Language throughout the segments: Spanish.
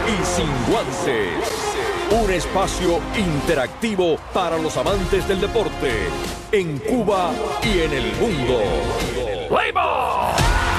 y sin guantes. Un espacio interactivo para los amantes del deporte en Cuba y en el mundo. ¡Play ball!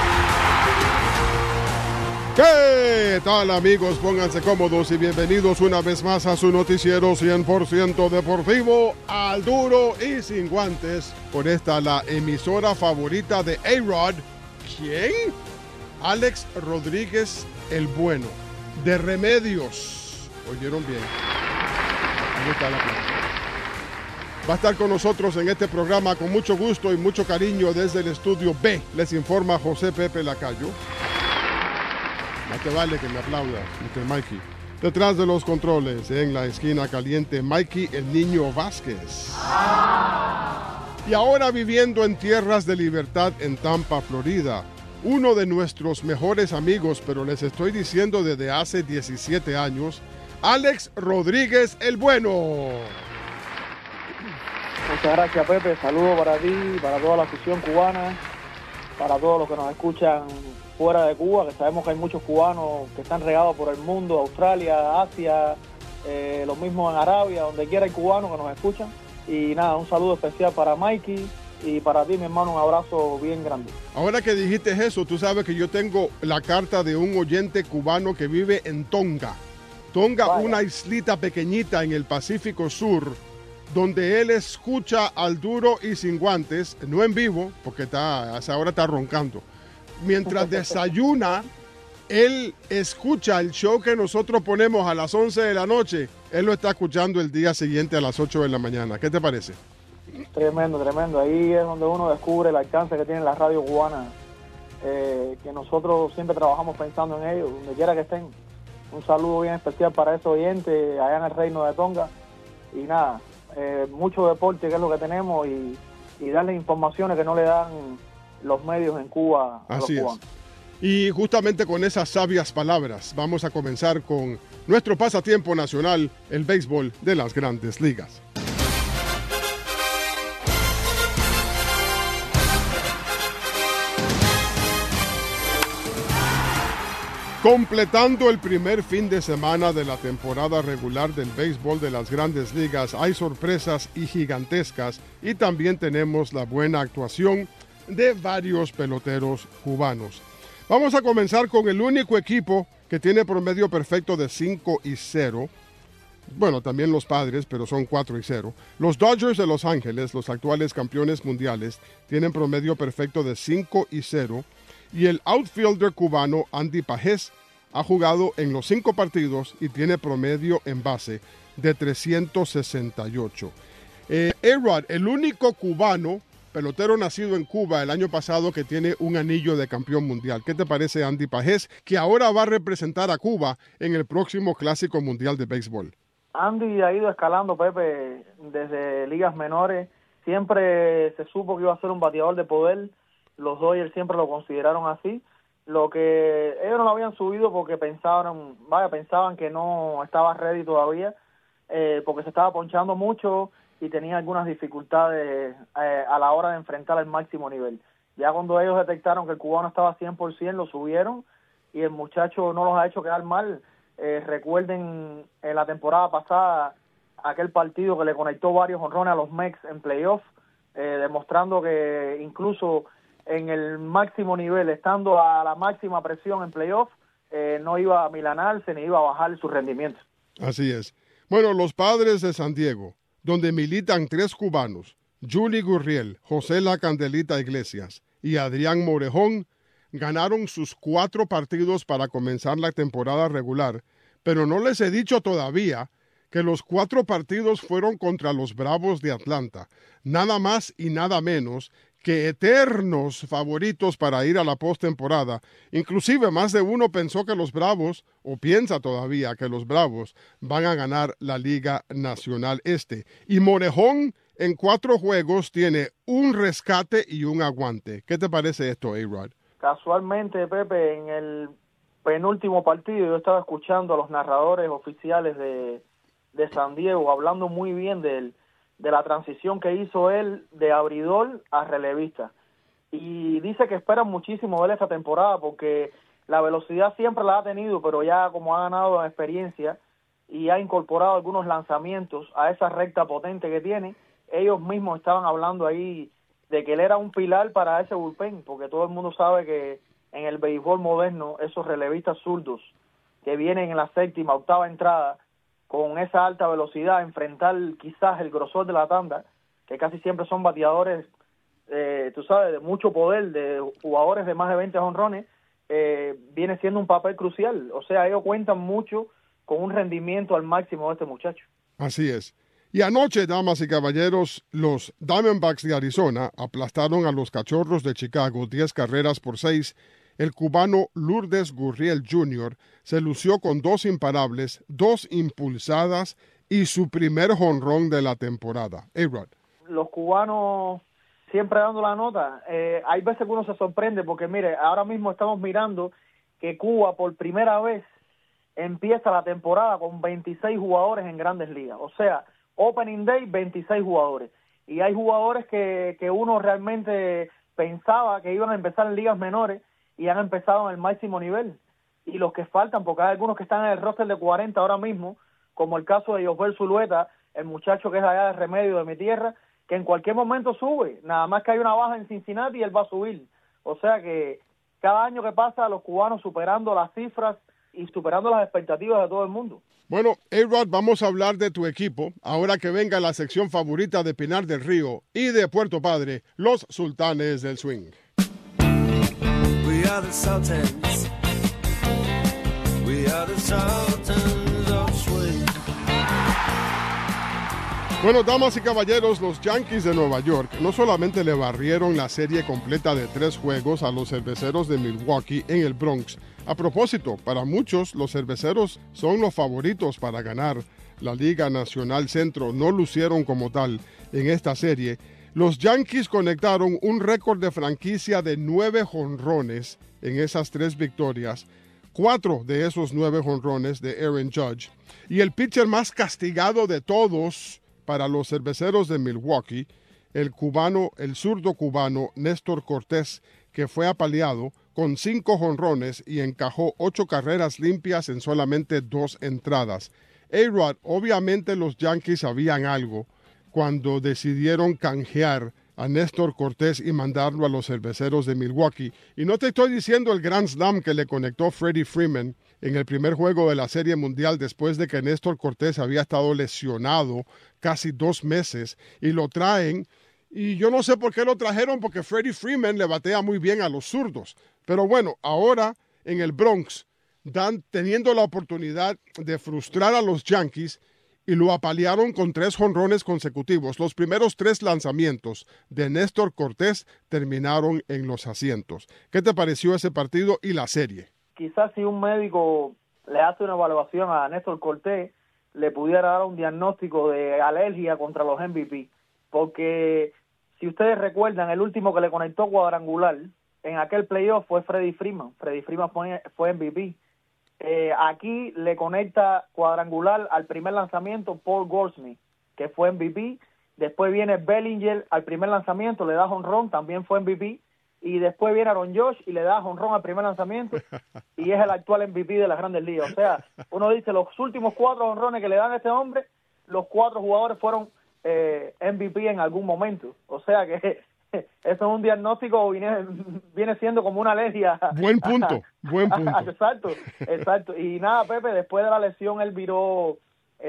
¿Qué tal, amigos? Pónganse cómodos y bienvenidos una vez más a su noticiero 100% deportivo, Al Duro y Sin Guantes. Por esta, la emisora favorita de A-Rod. ¿Quién? Alex Rodríguez el Bueno, de Remedios. ¿Oyeron bien? Ahí está la plata. Va a estar con nosotros en este programa con mucho gusto y mucho cariño desde el estudio B. Les informa José Pepe Lacayo. No te vale que me aplaudas, Mr. Mikey. Detrás de los controles, en la esquina caliente, Mikey el Niño Vázquez. Y ahora viviendo en tierras de libertad en Tampa, Florida, uno de nuestros mejores amigos, pero les estoy diciendo desde hace 17 años, Alex Rodríguez el Bueno. Muchas gracias, Pepe. Saludos para ti, para toda la afición cubana, para todos los que nos escuchan fuera de Cuba, que sabemos que hay muchos cubanos que están regados por el mundo, Australia, Asia, lo mismo en Arabia, donde quiera hay cubanos que nos escuchan. Y nada, un saludo especial para Mikey y para ti, mi hermano, un abrazo bien grande. Ahora que dijiste eso, tú sabes que yo tengo la carta de un oyente cubano que vive en Tonga. Tonga, vaya, una islita pequeñita en el Pacífico Sur, donde él escucha Al Duro y Sin Guantes, no en vivo, porque ahora está roncando. Mientras desayuna, él escucha el show que nosotros ponemos a las 11 de la noche. Él lo está escuchando el día siguiente a las 8 de la mañana. ¿Qué te parece? Tremendo, tremendo. Ahí es donde uno descubre el alcance que tiene la radio cubana, que nosotros siempre trabajamos pensando en ellos, donde quiera que estén. Un saludo bien especial para esos oyentes allá en el Reino de Tonga. Y nada, mucho deporte, que es lo que tenemos, y darles informaciones que no le dan los medios en Cuba a los cubanos. Y justamente con esas sabias palabras vamos a comenzar con nuestro pasatiempo nacional, el béisbol de las Grandes Ligas. Completando el primer fin de semana de la temporada regular del béisbol de las Grandes Ligas, hay sorpresas y gigantescas, y también tenemos la buena actuación de varios peloteros cubanos. Vamos a comenzar con el único equipo que tiene promedio perfecto de 5-0. Bueno, también los Padres, pero son 4-0. Los Dodgers de Los Ángeles, los actuales campeones mundiales, tienen promedio perfecto de 5-0. Y el outfielder cubano Andy Pajés ha jugado en los 5 partidos y tiene promedio en base de 368. A-Rod, el único cubano, pelotero nacido en Cuba el año pasado, que tiene un anillo de campeón mundial. ¿Qué te parece Andy Pajés, que ahora va a representar a Cuba en el próximo Clásico Mundial de Béisbol? Andy ha ido escalando, Pepe, desde ligas menores. Siempre se supo que iba a ser un bateador de poder. Los Dodgers siempre lo consideraron así. Lo que ellos no lo habían subido porque pensaban que no estaba ready todavía, porque se estaba ponchando mucho y tenía algunas dificultades a la hora de enfrentar el máximo nivel. Ya cuando ellos detectaron que el cubano estaba 100%, lo subieron, y el muchacho no los ha hecho quedar mal. Recuerden en la temporada pasada aquel partido que le conectó varios jonrones a los Mets en playoff, demostrando que incluso en el máximo nivel, estando a la máxima presión en playoff, no iba a milanarse ni iba a bajar su rendimiento. Así es. Bueno, los Padres de San Diego, donde militan 3 cubanos, Juli Gurriel, José La Candelita Iglesias y Adrián Morejón, ganaron sus 4 partidos para comenzar la temporada regular, pero no les he dicho todavía que los 4 partidos fueron contra los Bravos de Atlanta, nada más y nada menos que eternos favoritos para ir a la postemporada. Inclusive más de uno pensó que los Bravos, o piensa todavía que los Bravos, van a ganar la Liga Nacional Este. Y Morejón en 4 juegos tiene un rescate y un aguante. ¿Qué te parece esto, A-Rod? Casualmente, Pepe, en el penúltimo partido yo estaba escuchando a los narradores oficiales de San Diego hablando muy bien de la transición que hizo él de abridor a relevista. Y dice que esperan muchísimo de él esta temporada porque la velocidad siempre la ha tenido, pero ya como ha ganado experiencia y ha incorporado algunos lanzamientos a esa recta potente que tiene, ellos mismos estaban hablando ahí de que él era un pilar para ese bullpen, porque todo el mundo sabe que en el béisbol moderno esos relevistas zurdos que vienen en la séptima, octava entrada, con esa alta velocidad, enfrentar quizás el grosor de la tanda, que casi siempre son bateadores, tú sabes, de mucho poder, de jugadores de más de 20 jonrones, viene siendo un papel crucial. O sea, ellos cuentan mucho con un rendimiento al máximo de este muchacho. Así es. Y anoche, damas y caballeros, los Diamondbacks de Arizona aplastaron a los Cachorros de Chicago 10-6. El cubano Lourdes Gurriel Jr. se lució con 2 imparables, 2 impulsadas y su primer jonrón de la temporada. A-Rod. Los cubanos siempre dando la nota. Hay veces que uno se sorprende porque, mire, ahora mismo estamos mirando que Cuba por primera vez empieza la temporada con 26 jugadores en Grandes Ligas. O sea, Opening Day, 26 jugadores. Y hay jugadores que uno realmente pensaba que iban a empezar en ligas menores y han empezado en el máximo nivel. Y los que faltan, porque hay algunos que están en el roster de 40 ahora mismo, como el caso de Josbert Zulueta, el muchacho que es allá de Remedio, de mi tierra, que en cualquier momento sube. Nada más que hay una baja en Cincinnati y él va a subir. O sea que cada año que pasa, los cubanos superando las cifras y superando las expectativas de todo el mundo. Bueno, A-Rod, vamos a hablar de tu equipo, ahora que venga la sección favorita de Pinar del Río y de Puerto Padre, los Sultanes del Swing. We are the Sultans. We are the Sultans of Swing. Bueno, damas y caballeros, los Yankees de Nueva York no solamente le barrieron la serie completa de 3 juegos a los Cerveceros de Milwaukee en el Bronx. A propósito, para muchos, los Cerveceros son los favoritos para ganar la Liga Nacional Centro. No lucieron como tal en esta serie. Los Yankees conectaron un récord de franquicia de 9 jonrones en esas 3 victorias. 4 de esos 9 jonrones de Aaron Judge. Y el pitcher más castigado de todos para los Cerveceros de Milwaukee, el zurdo cubano Néstor Cortés, que fue apaleado con 5 jonrones y encajó 8 carreras limpias en solamente 2 entradas. A-Rod, obviamente los Yankees sabían algo cuando decidieron canjear a Néstor Cortés y mandarlo a los Cerveceros de Milwaukee. Y no te estoy diciendo el Grand Slam que le conectó Freddie Freeman en el primer juego de la Serie Mundial después de que Néstor Cortés había estado lesionado casi 2 meses y lo traen. Y yo no sé por qué lo trajeron, porque Freddie Freeman le batea muy bien a los zurdos. Pero bueno, ahora en el Bronx, teniendo la oportunidad de frustrar a los Yankees, y lo apalearon con 3 jonrones consecutivos. Los primeros 3 lanzamientos de Néstor Cortés terminaron en los asientos. ¿Qué te pareció ese partido y la serie? Quizás si un médico le hace una evaluación a Néstor Cortés, le pudiera dar un diagnóstico de alergia contra los MVP. Porque si ustedes recuerdan, el último que le conectó cuadrangular en aquel playoff fue Freddie Freeman. Freddie Freeman fue MVP. Aquí le conecta cuadrangular al primer lanzamiento Paul Goldschmidt, que fue MVP. Después viene Bellinger al primer lanzamiento, le da jonrón, también fue MVP. Y después viene Aaron Judge y le da jonrón al primer lanzamiento y es el actual MVP de las Grandes Ligas. O sea, uno dice, los últimos 4 jonrones que le dan a este hombre, los 4 jugadores fueron MVP en algún momento. O sea que eso es un diagnóstico, viene siendo como una alergia. Buen punto, buen punto. Exacto. Y nada, Pepe, después de la lesión él viró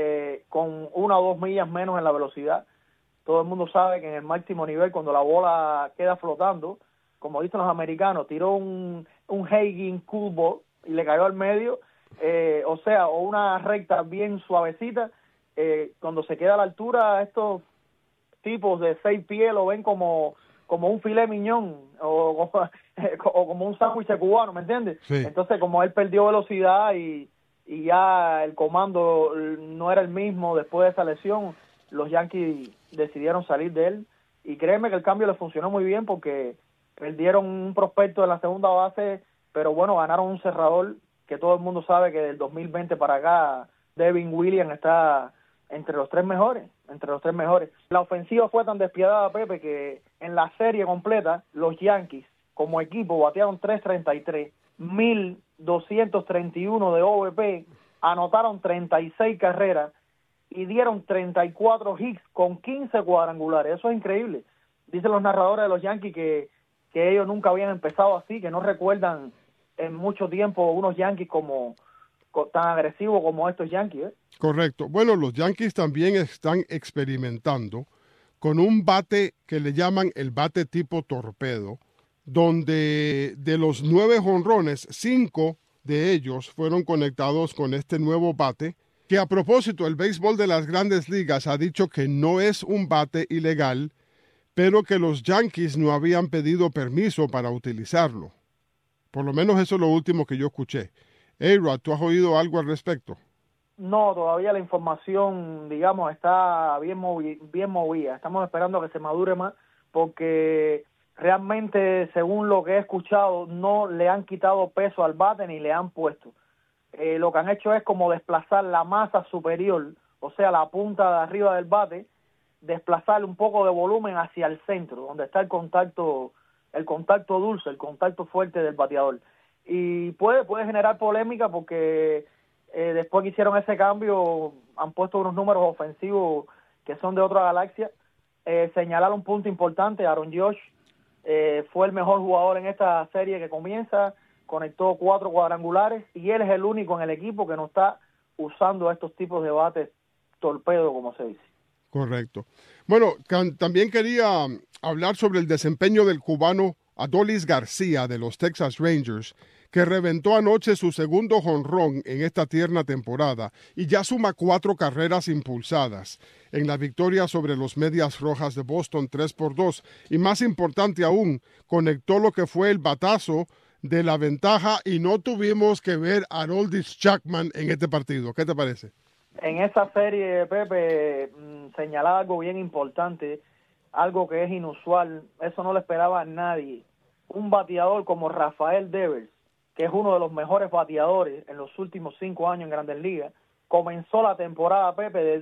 con 1 o 2 millas menos en la velocidad. Todo el mundo sabe que en el máximo nivel, cuando la bola queda flotando, como dicen los americanos, tiró un Hagen cool ball y le cayó al medio, o una recta bien suavecita. Cuando se queda a la altura, estos tipos de 6 pies lo ven como un filet miñón o como un sándwich cubano, ¿me entiendes? Sí. Entonces, como él perdió velocidad y ya el comando no era el mismo después de esa lesión, los Yankees decidieron salir de él. Y créeme que el cambio le funcionó muy bien porque perdieron un prospecto en la segunda base, pero bueno, ganaron un cerrador que todo el mundo sabe que del 2020 para acá Devin Williams está entre los 3 mejores. La ofensiva fue tan despiadada, Pepe, que en la serie completa los Yankees como equipo batearon .333, 1000 231 de OVP, anotaron 36 carreras y dieron 34 hits con 15 cuadrangulares. Eso es increíble. Dicen los narradores de los Yankees que ellos nunca habían empezado así, que no recuerdan en mucho tiempo unos Yankees tan agresivos como estos Yankees. Correcto. Bueno, los Yankees también están experimentando con un bate que le llaman el bate tipo torpedo, donde de los 9 jonrones, 5 de ellos fueron conectados con este nuevo bate, que a propósito el béisbol de las Grandes Ligas ha dicho que no es un bate ilegal, pero que los Yankees no habían pedido permiso para utilizarlo. Por lo menos eso es lo último que yo escuché. A-Rod, ¿tú has oído algo al respecto? No, todavía la información, digamos, está bien movida. Estamos esperando que se madure más porque realmente, según lo que he escuchado, no le han quitado peso al bate ni le han puesto. Lo que han hecho es como desplazar la masa superior, o sea, la punta de arriba del bate, desplazar un poco de volumen hacia el centro, donde está el contacto dulce, el contacto fuerte del bateador. Y puede generar polémica porque después que hicieron ese cambio han puesto unos números ofensivos que son de otra galaxia. Señalar un punto importante: Aaron Judge fue el mejor jugador en esta serie que comienza, conectó 4 cuadrangulares y él es el único en el equipo que no está usando estos tipos de bates torpedo, como se dice. Correcto. Bueno, también quería hablar sobre el desempeño del cubano Adolis García de los Texas Rangers, que reventó anoche su segundo jonrón en esta tierna temporada y ya suma 4 carreras impulsadas en la victoria sobre los Medias Rojas de Boston 3-2. Y más importante aún, conectó lo que fue el batazo de la ventaja y no tuvimos que ver a Aroldis Chapman en este partido. ¿Qué te parece? En esa serie, Pepe, señalaba algo bien importante, algo que es inusual, eso no lo esperaba a nadie. Un bateador como Rafael Devers, que es uno de los mejores bateadores en los últimos 5 años en Grandes Ligas, comenzó la temporada, Pepe, de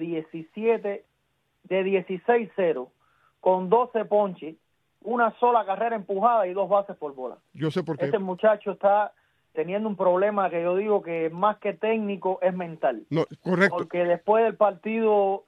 16-0, con 12 ponches, una sola carrera empujada y 2 bases por bola. Yo sé por qué. Este muchacho está teniendo un problema que yo digo que más que técnico es mental. No, correcto. Porque después del partido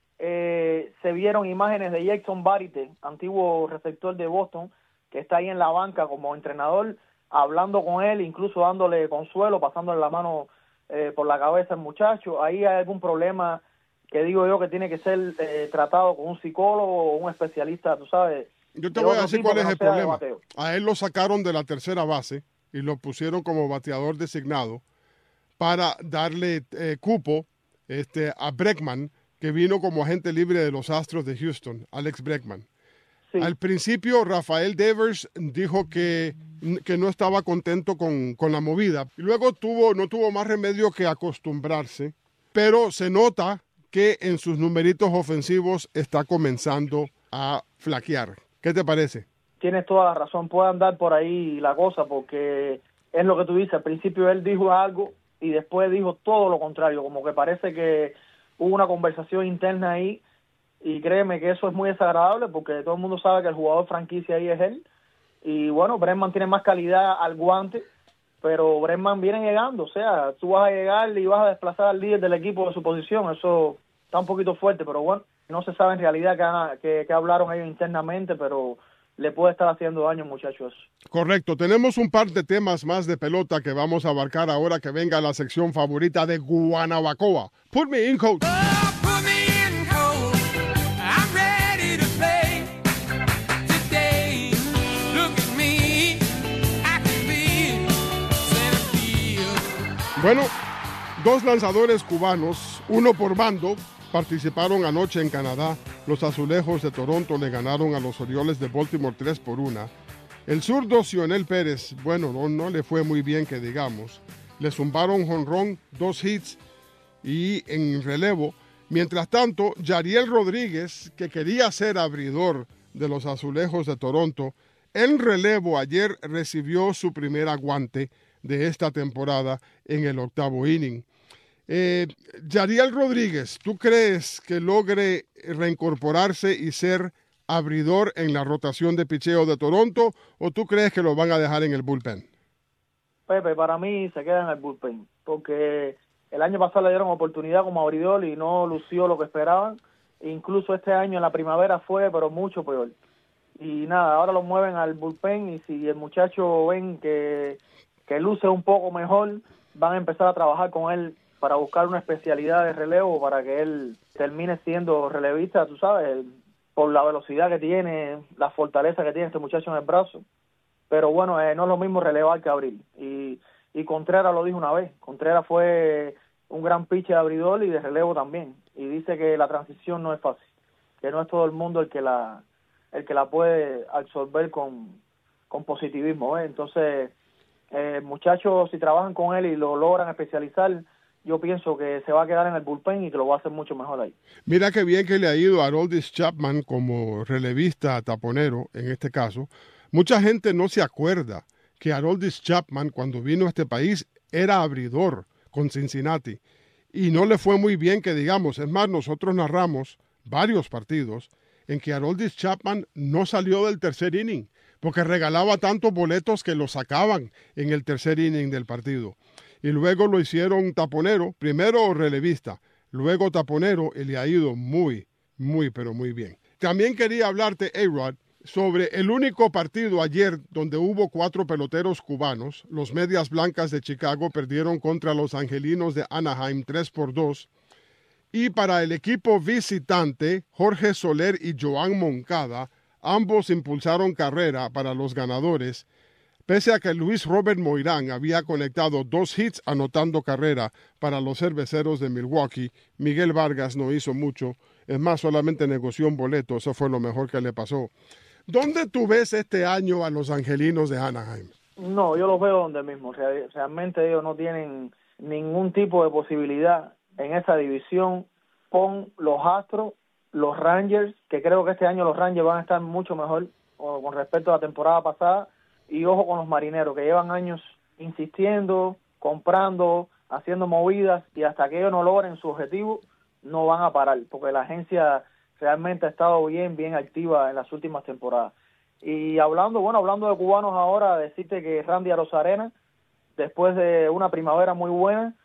se vieron imágenes de Jackson Varitek, antiguo receptor de Boston, que está ahí en la banca como entrenador, hablando con él, incluso dándole consuelo, pasándole la mano por la cabeza al muchacho. Ahí hay algún problema que digo yo que tiene que ser tratado con un psicólogo o un especialista, tú sabes. Yo te voy a decir cuál es el problema. A él lo sacaron de la tercera base y lo pusieron como bateador designado para darle cupo a Bregman, que vino como agente libre de los Astros de Houston, Alex Bregman. Sí. Al principio, Rafael Devers dijo que no estaba contento con la movida. Y luego no tuvo más remedio que acostumbrarse, pero se nota que en sus numeritos ofensivos está comenzando a flaquear. ¿Qué te parece? Tienes toda la razón, puede andar por ahí la cosa, porque es lo que tú dices, al principio él dijo algo y después dijo todo lo contrario, como que parece que hubo una conversación interna ahí, y créeme que eso es muy desagradable porque todo el mundo sabe que el jugador franquicia ahí es él, y bueno, Bregman tiene más calidad al guante, pero Bregman viene llegando, o sea, tú vas a llegar y vas a desplazar al líder del equipo de su posición, eso está un poquito fuerte, pero bueno, no se sabe en realidad qué hablaron ellos internamente, pero le puede estar haciendo daño, muchachos. Correcto. Tenemos un par de temas más de pelota que vamos a abarcar ahora que venga la sección favorita de Guanabacoa. Put me in, coach. Oh, put me in, coach. I'm ready to play today. Look at me. I can be center field. Bueno, 2 lanzadores cubanos, uno por bando, participaron anoche en Canadá. Los Azulejos de Toronto le ganaron a los Orioles de Baltimore 3-1. El zurdo Cionel Pérez, bueno, no le fue muy bien que digamos. Le zumbaron jonrón, 2 hits y en relevo. Mientras tanto, Yariel Rodríguez, que quería ser abridor de los Azulejos de Toronto, en relevo ayer recibió su primer aguante de esta temporada en el 8º inning. Yariel Rodríguez, ¿tú crees que logre reincorporarse y ser abridor en la rotación de picheo de Toronto o tú crees que lo van a dejar en el bullpen? Pepe, para mí se queda en el bullpen, porque el año pasado le dieron oportunidad como abridor y no lució lo que esperaban. Incluso este año en la primavera fue, pero mucho peor. Y nada, ahora lo mueven al bullpen y si el muchacho ven que luce un poco mejor, van a empezar a trabajar con él para buscar una especialidad de relevo para que él termine siendo relevista, tú sabes, por la velocidad que tiene, la fortaleza que tiene este muchacho en el brazo. Pero bueno, no es lo mismo relevar que abrir. Y Contreras lo dijo una vez. Contreras fue un gran pitcher de abridor y de relevo también. Y dice que la transición no es fácil, que no es todo el mundo el que la puede absorber con positivismo, ¿eh? Entonces, muchachos, si trabajan con él y lo logran especializar, yo pienso que se va a quedar en el bullpen y que lo va a hacer mucho mejor ahí. Mira qué bien que le ha ido a Aroldis Chapman como relevista taponero, en este caso. Mucha gente no se acuerda que Aroldis Chapman, cuando vino a este país, era abridor con Cincinnati. Y no le fue muy bien que digamos. Es más, nosotros narramos varios partidos en que Aroldis Chapman no salió del tercer inning, porque regalaba tantos boletos que lo sacaban en el tercer inning del partido. Y luego lo hicieron taponero, primero relevista, luego taponero, y le ha ido muy, pero muy bien. También quería hablarte, A-Rod, sobre el único partido ayer donde hubo 4 peloteros cubanos. Los Medias Blancas de Chicago perdieron contra los Angelinos de Anaheim 3-2. Y para el equipo visitante, Jorge Soler y Joan Moncada, ambos impulsaron carrera para los ganadores, pese a que Luis Robert Moirán había conectado 2 hits anotando carrera para los Cerveceros de Milwaukee. Miguel Vargas no hizo mucho, es más, solamente negoció un boleto, eso fue lo mejor que le pasó. ¿Dónde tú ves este año a los Angelinos de Anaheim? No, yo los veo donde mismo. Realmente ellos no tienen ningún tipo de posibilidad en esa división con los Astros, los Rangers, que creo que este año los Rangers van a estar mucho mejor con respecto a la temporada pasada, y ojo con los Marineros, que llevan años insistiendo, comprando, haciendo movidas, y hasta que ellos no logren su objetivo, no van a parar, porque la agencia realmente ha estado bien activa en las últimas temporadas. Y hablando de cubanos ahora, decirte que Randy Arozarena, después de una primavera muy buena,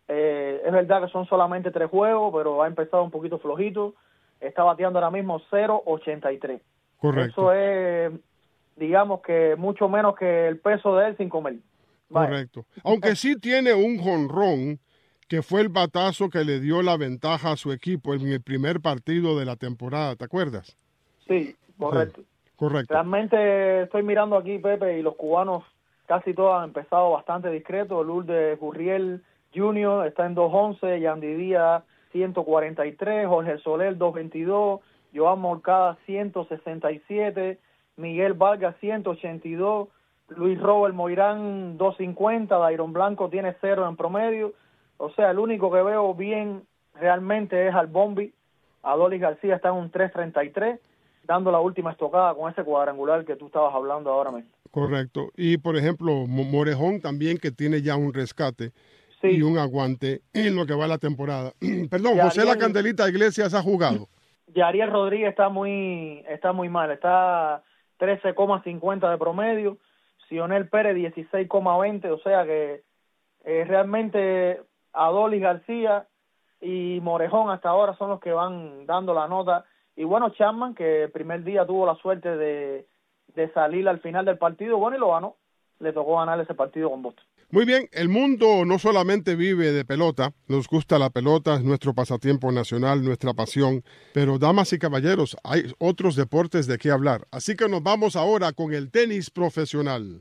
es verdad que son solamente 3 juegos, pero ha empezado un poquito flojito, está bateando ahora mismo 0.83. Correcto. Eso es, digamos que mucho menos que el peso de él sin comer. Vaya. Correcto. Aunque sí tiene un jonrón, que fue el batazo que le dio la ventaja a su equipo en el primer partido de la temporada, ¿te acuerdas? Sí, correcto. Sí, correcto. Realmente estoy mirando aquí, Pepe, y los cubanos casi todos han empezado bastante discretos. Lourdes Gurriel Jr. está en 2.11, Yandy Díaz 143, Jorge Soler 2.22, Joan Moncada 167, Miguel Vargas 182, Luis Robert Moirán 2.50, Dairon Blanco tiene 0 en promedio. O sea, el único que veo bien realmente es al Bombi. Adolis García está en un 3.33, dando la última estocada con ese cuadrangular que tú estabas hablando ahora mismo. Correcto. Y, por ejemplo, Morejón también, que tiene ya un rescate y un aguante en lo que va la temporada. Perdón, José La Candelita Iglesias ha jugado. Yariel Rodríguez está muy mal, está 13.50 de promedio. Sionel Pérez 16.20, o sea que realmente Adolis García y Morejón hasta ahora son los que van dando la nota. Y bueno, Chapman, que el primer día tuvo la suerte de salir al final del partido, bueno, y lo ganó. Le tocó ganar ese partido con Boston. Muy bien, el mundo no solamente vive de pelota, nos gusta la pelota, es nuestro pasatiempo nacional, nuestra pasión, pero damas y caballeros, hay otros deportes de qué hablar. Así que nos vamos ahora con el tenis profesional.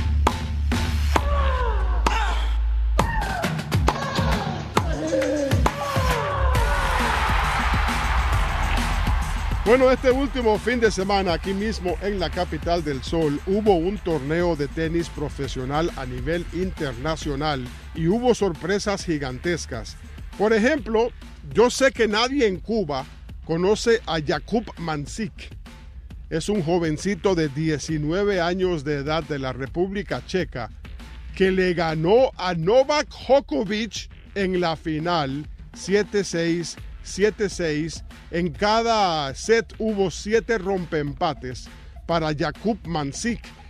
Bueno, este último fin de semana, aquí mismo en la capital del sol, hubo un torneo de tenis profesional a nivel internacional y hubo sorpresas gigantescas. Por ejemplo, yo sé que nadie en Cuba conoce a Jakub Mansík. Es un jovencito de 19 años de edad de la República Checa que le ganó a Novak Djokovic en la final 7-6, 7-6. En cada set hubo 7 rompeempates para Jakub Mansík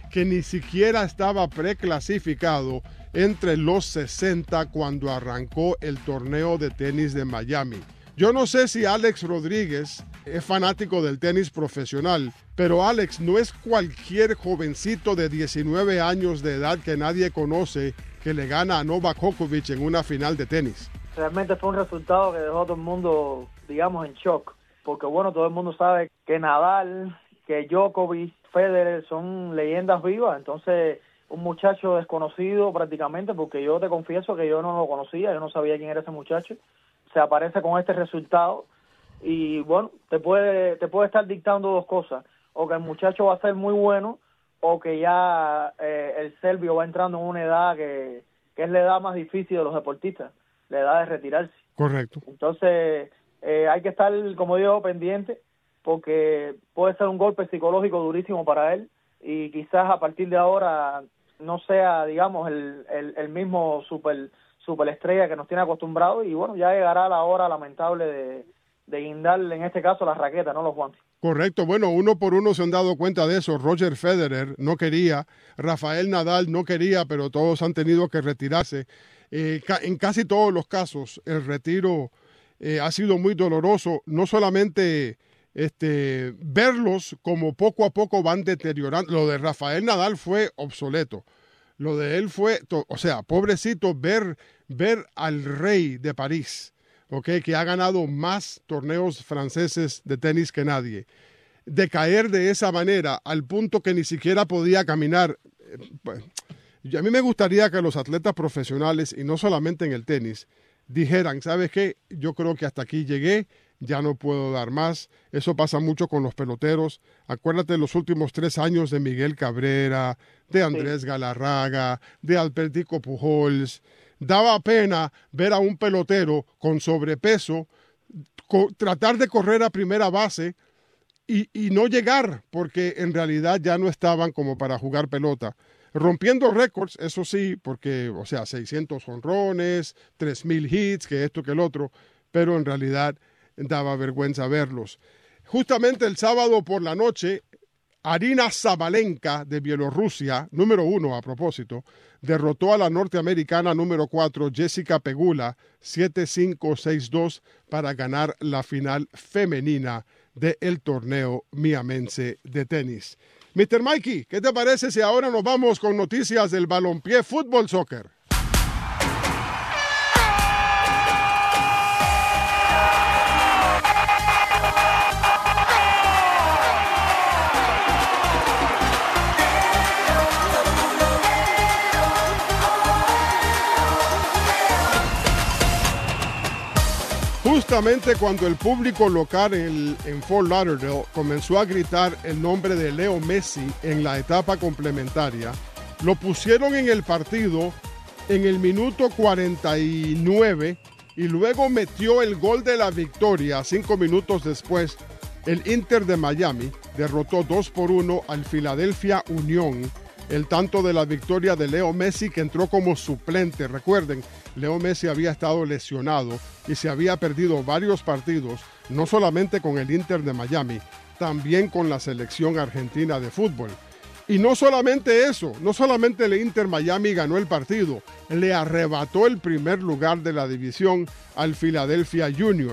que ni siquiera estaba preclasificado entre los 60 cuando arrancó el torneo de tenis de Miami. Yo no sé si Alex Rodríguez es fanático del tenis profesional, pero Alex, no es cualquier jovencito de 19 años de edad que nadie conoce que le gana a Novak Djokovic en una final de tenis. Realmente fue un resultado que dejó a todo el mundo, digamos, en shock, porque bueno, todo el mundo sabe que Nadal, que Djokovic, Federer son leyendas vivas, entonces un muchacho desconocido prácticamente, porque yo te confieso que yo no lo conocía, yo no sabía quién era ese muchacho, se aparece con este resultado y bueno, te puede estar dictando dos cosas, o que el muchacho va a ser muy bueno, o que ya el serbio va entrando en una edad que es la edad más difícil de los deportistas, la edad de retirarse. Correcto. Entonces hay que estar, como digo, pendiente, porque puede ser un golpe psicológico durísimo para él y quizás a partir de ahora no sea, digamos, el mismo superestrella que nos tiene acostumbrados y bueno, ya llegará la hora lamentable de guindar, en este caso, las raquetas, no los guantes. Correcto, bueno, uno por uno se han dado cuenta de eso. Roger Federer no quería, Rafael Nadal no quería, pero todos han tenido que retirarse. En casi todos los casos el retiro ha sido muy doloroso, no solamente verlos como poco a poco van deteriorando. Lo de Rafael Nadal fue obsoleto. Lo de él fue, o sea, pobrecito, ver al rey de París, okay, que ha ganado más torneos franceses de tenis que nadie, de caer de esa manera al punto que ni siquiera podía caminar. A mí me gustaría que los atletas profesionales, y no solamente en el tenis, dijeran, ¿sabes qué? Yo creo que hasta aquí llegué, ya no puedo dar más. Eso pasa mucho con los peloteros. Acuérdate de los últimos 3 años de Miguel Cabrera, de Andrés Galarraga, de Albertico Pujols. Daba pena ver a un pelotero con sobrepeso tratar de correr a primera base y no llegar, porque en realidad ya no estaban como para jugar pelota. Rompiendo récords, eso sí, porque, o sea, 600 jonrones, 3,000 hits, que esto, que el otro, pero en realidad daba vergüenza verlos. Justamente el sábado por la noche, Arina Sabalenka de Bielorrusia, número 1 a propósito, derrotó a la norteamericana número 4, Jessica Pegula, 7-5, 6-2, para ganar la final femenina del torneo miamense de tenis. Mr. Mikey, ¿qué te parece si ahora nos vamos con noticias del balompié fútbol soccer? Justamente cuando el público local en Fort Lauderdale comenzó a gritar el nombre de Leo Messi en la etapa complementaria, lo pusieron en el partido en el minuto 49 y luego metió el gol de la victoria 5 minutos después. El Inter de Miami derrotó 2-1 al Philadelphia Union. El tanto de la victoria de Leo Messi, que entró como suplente. Recuerden, Leo Messi había estado lesionado y se había perdido varios partidos, no solamente con el Inter de Miami, también con la selección argentina de fútbol. Y no solamente eso, no solamente el Inter Miami ganó el partido, le arrebató el primer lugar de la división al Philadelphia Union.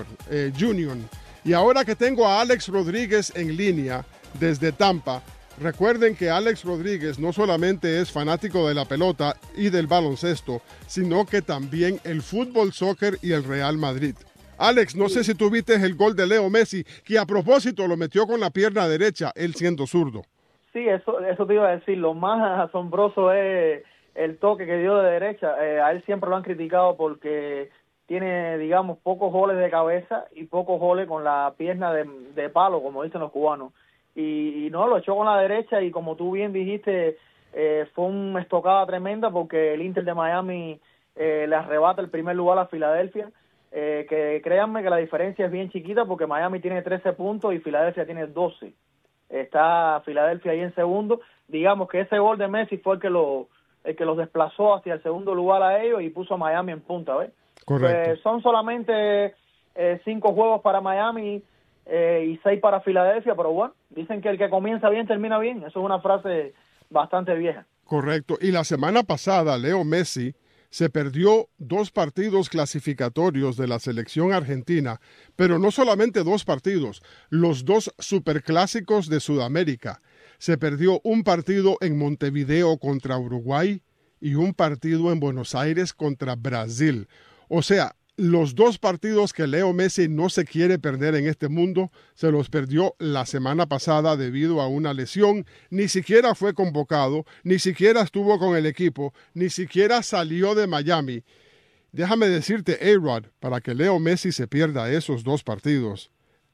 Y ahora que tengo a Alex Rodríguez en línea desde Tampa, recuerden que Alex Rodríguez no solamente es fanático de la pelota y del baloncesto, sino que también el fútbol, soccer y el Real Madrid. Alex, no sé si tú viste el gol de Leo Messi, que a propósito lo metió con la pierna derecha, él siendo zurdo. Sí, eso te iba a decir. Lo más asombroso es el toque que dio de derecha. A él siempre lo han criticado porque tiene, digamos, pocos goles de cabeza y pocos goles con la pierna de palo, como dicen los cubanos. Y no, lo echó con la derecha y como tú bien dijiste, fue una estocada tremenda porque el Inter de Miami le arrebata el primer lugar a Filadelfia, que créanme que la diferencia es bien chiquita porque Miami tiene 13 puntos y Filadelfia tiene 12. Está Filadelfia ahí en segundo. Digamos que ese gol de Messi fue el que los desplazó hacia el segundo lugar a ellos y puso a Miami en punta, ¿ves? Correcto. Son solamente 5 juegos para Miami y 6 para Filadelfia, pero bueno, dicen que el que comienza bien termina bien. Eso es una frase bastante vieja. Correcto. Y la semana pasada, Leo Messi se perdió 2 partidos clasificatorios de la selección argentina, pero no solamente 2 partidos, los 2 superclásicos de Sudamérica. Se perdió un partido en Montevideo contra Uruguay y un partido en Buenos Aires contra Brasil. O sea, los 2 partidos que Leo Messi no se quiere perder en este mundo, se los perdió la semana pasada debido a una lesión. Ni siquiera fue convocado, ni siquiera estuvo con el equipo, ni siquiera salió de Miami. Déjame decirte, A-Rod, para que Leo Messi se pierda esos 2 partidos,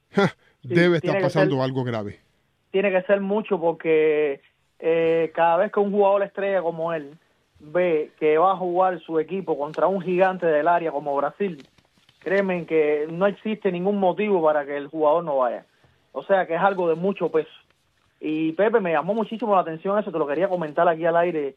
debe estar pasando algo grave. Tiene que ser mucho porque cada vez que un jugador estrella como él ve que va a jugar su equipo contra un gigante del área como Brasil, créeme que no existe ningún motivo para que el jugador no vaya. O sea que es algo de mucho peso. Y Pepe, me llamó muchísimo la atención eso, te lo quería comentar aquí al aire.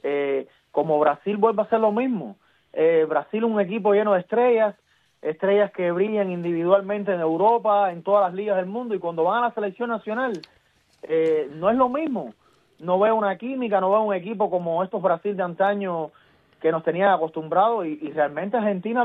Como Brasil vuelve a hacer lo mismo. Brasil es un equipo lleno de estrellas que brillan individualmente en Europa, en todas las ligas del mundo, y cuando van a la selección nacional no es lo mismo. No veo una química, no veo un equipo como estos Brasil de antaño que nos tenían acostumbrados, y realmente Argentina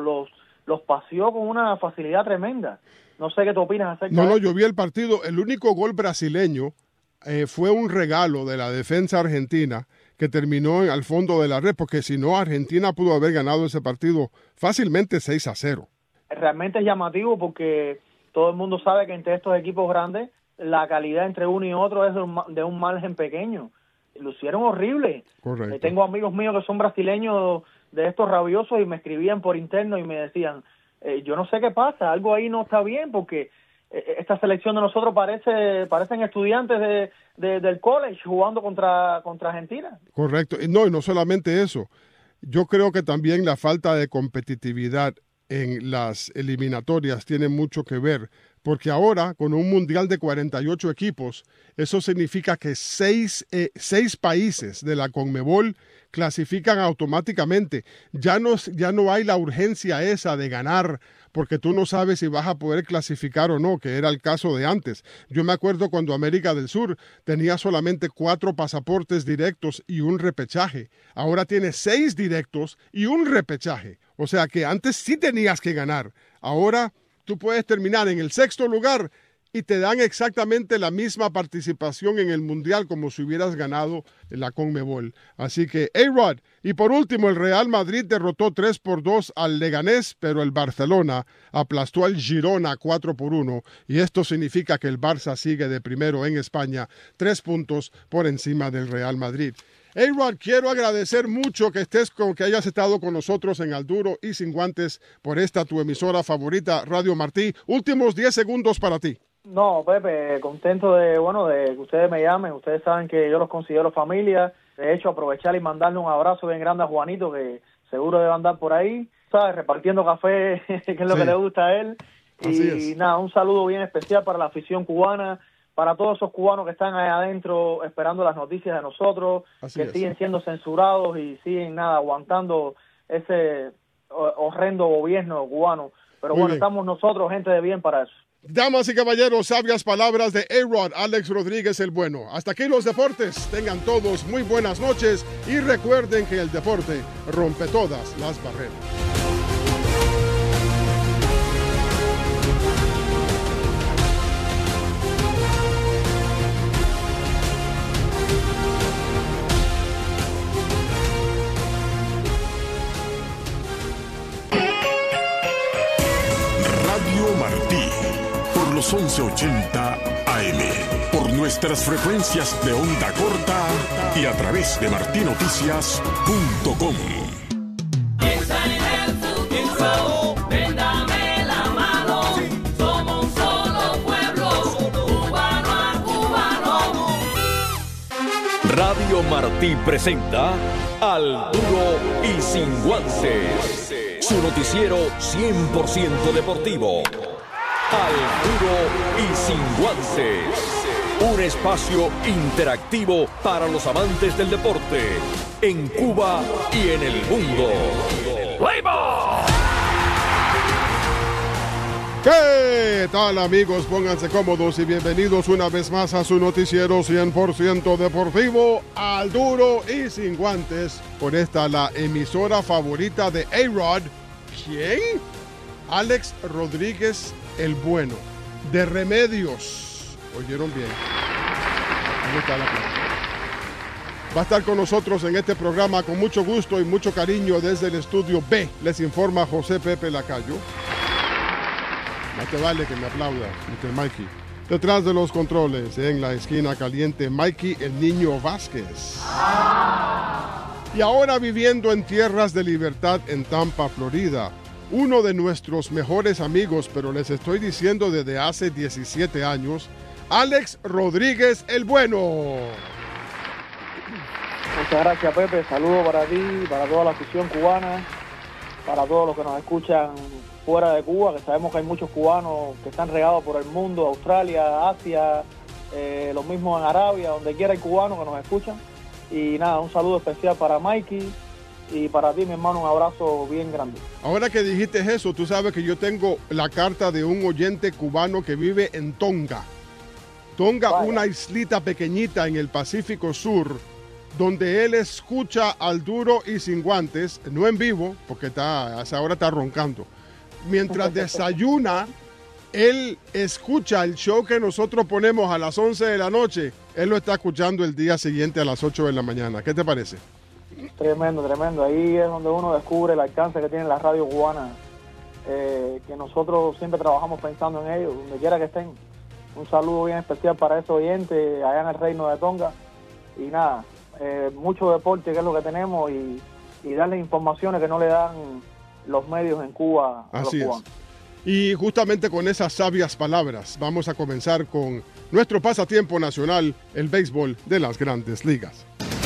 los paseó con una facilidad tremenda. No sé qué te opinas acerca de eso. No, yo vi el partido. El único gol brasileño fue un regalo de la defensa argentina que terminó al fondo de la red, porque si no, Argentina pudo haber ganado ese partido fácilmente 6-0. Realmente es llamativo porque todo el mundo sabe que entre estos equipos grandes la calidad entre uno y otro es de un margen pequeño. Lucieron horrible. Correcto. Tengo amigos míos que son brasileños de estos rabiosos y me escribían por interno y me decían, yo no sé qué pasa, algo ahí no está bien porque esta selección de nosotros parecen estudiantes del college jugando contra Argentina. Correcto. Y no solamente eso. Yo creo que también la falta de competitividad en las eliminatorias tiene mucho que ver, porque ahora, con un mundial de 48 equipos, eso significa que 6 países de la CONMEBOL clasifican automáticamente. Ya no hay la urgencia esa de ganar, porque tú no sabes si vas a poder clasificar o no, que era el caso de antes. Yo me acuerdo cuando América del Sur tenía solamente 4 pasaportes directos y un repechaje. Ahora tiene 6 directos y un repechaje. O sea que antes sí tenías que ganar. Ahora tú puedes terminar en el 6º lugar y te dan exactamente la misma participación en el Mundial como si hubieras ganado la CONMEBOL. Así que, A-Rod. Y por último, el Real Madrid derrotó 3-2 al Leganés, pero el Barcelona aplastó al Girona 4-1. Y esto significa que el Barça sigue de primero en España, 3 puntos por encima del Real Madrid. A-Rod, quiero agradecer mucho que hayas estado con nosotros en Al Duro y Sin Guantes por esta tu emisora favorita, Radio Martí. Últimos 10 segundos para ti. No, Pepe, contento de que ustedes me llamen. Ustedes saben que yo los considero familia. De hecho, aprovechar y mandarle un abrazo bien grande a Juanito, que seguro debe andar por ahí, ¿sabes? Repartiendo café, que es lo que le gusta a él. Y nada, un saludo bien especial para la afición cubana, para todos esos cubanos que están ahí adentro esperando las noticias de nosotros, siguen siendo censurados y siguen aguantando ese horrendo gobierno cubano. Pero bueno, estamos nosotros, gente de bien, para eso. Damas y caballeros, sabias palabras de A-Rod, Alex Rodríguez el Bueno. Hasta aquí los deportes. Tengan todos muy buenas noches y recuerden que el deporte rompe todas las barreras. Radio Martí, por los 1180 AM, por nuestras frecuencias de onda corta y a través de martinoticias.com. Piensa en el futuro, ven, dame la mano. Somos un solo pueblo, cubano a cubano. Radio Martí presenta Al Duro y Sin Guantes, su noticiero 100% deportivo. Al Duro y Sin Guantes, un espacio interactivo para los amantes del deporte en Cuba y en el mundo. ¡Play ball! ¡Qué ¿Qué tal, amigos? Pónganse cómodos y bienvenidos una vez más a su noticiero 100% deportivo, Al Duro y Sin Guantes. Por esta, la emisora favorita de A-Rod. ¿Quién? Alex Rodríguez el Bueno, de Remedios. ¿Oyeron bien? Ahí está la plata. Va a estar con nosotros en este programa con mucho gusto y mucho cariño desde el estudio B. Les informa José Pepe Lacayo. No te vale que me aplaudas, Mr. Mikey. Detrás de los controles, en la esquina caliente, Mikey el Niño Vázquez. Y ahora viviendo en tierras de libertad en Tampa, Florida, uno de nuestros mejores amigos, pero les estoy diciendo desde hace 17 años, Alex Rodríguez el Bueno. Muchas gracias, Pepe. Saludos para ti, para toda la afición cubana, para todos los que nos escuchan fuera de Cuba, que sabemos que hay muchos cubanos que están regados por el mundo, Australia, Asia, los mismos en Arabia, donde quiera hay cubanos que nos escuchan. Y nada, un saludo especial para Mikey y para ti, mi hermano, un abrazo bien grande. Ahora que dijiste eso, tú sabes que yo tengo la carta de un oyente cubano que vive en Tonga. Tonga, Vaya. Una islita pequeñita en el Pacífico Sur, donde él escucha Al Duro y Sin Guantes, no en vivo, porque a esa hora está roncando. Mientras desayuna, él escucha el show que nosotros ponemos a las 11 de la noche. Él lo está escuchando el día siguiente a las 8 de la mañana. ¿Qué te parece? Tremendo, tremendo. Ahí es donde uno descubre el alcance que tiene la radio cubana, que nosotros siempre trabajamos pensando en ellos, donde quiera que estén. Un saludo bien especial para esos oyentes allá en el Reino de Tonga. Y nada, mucho deporte, que es lo que tenemos, y darle informaciones que no le dan los medios en Cuba a los Así es. cubanos. Y justamente con esas sabias palabras vamos a comenzar con nuestro pasatiempo nacional, el béisbol de las Grandes Ligas.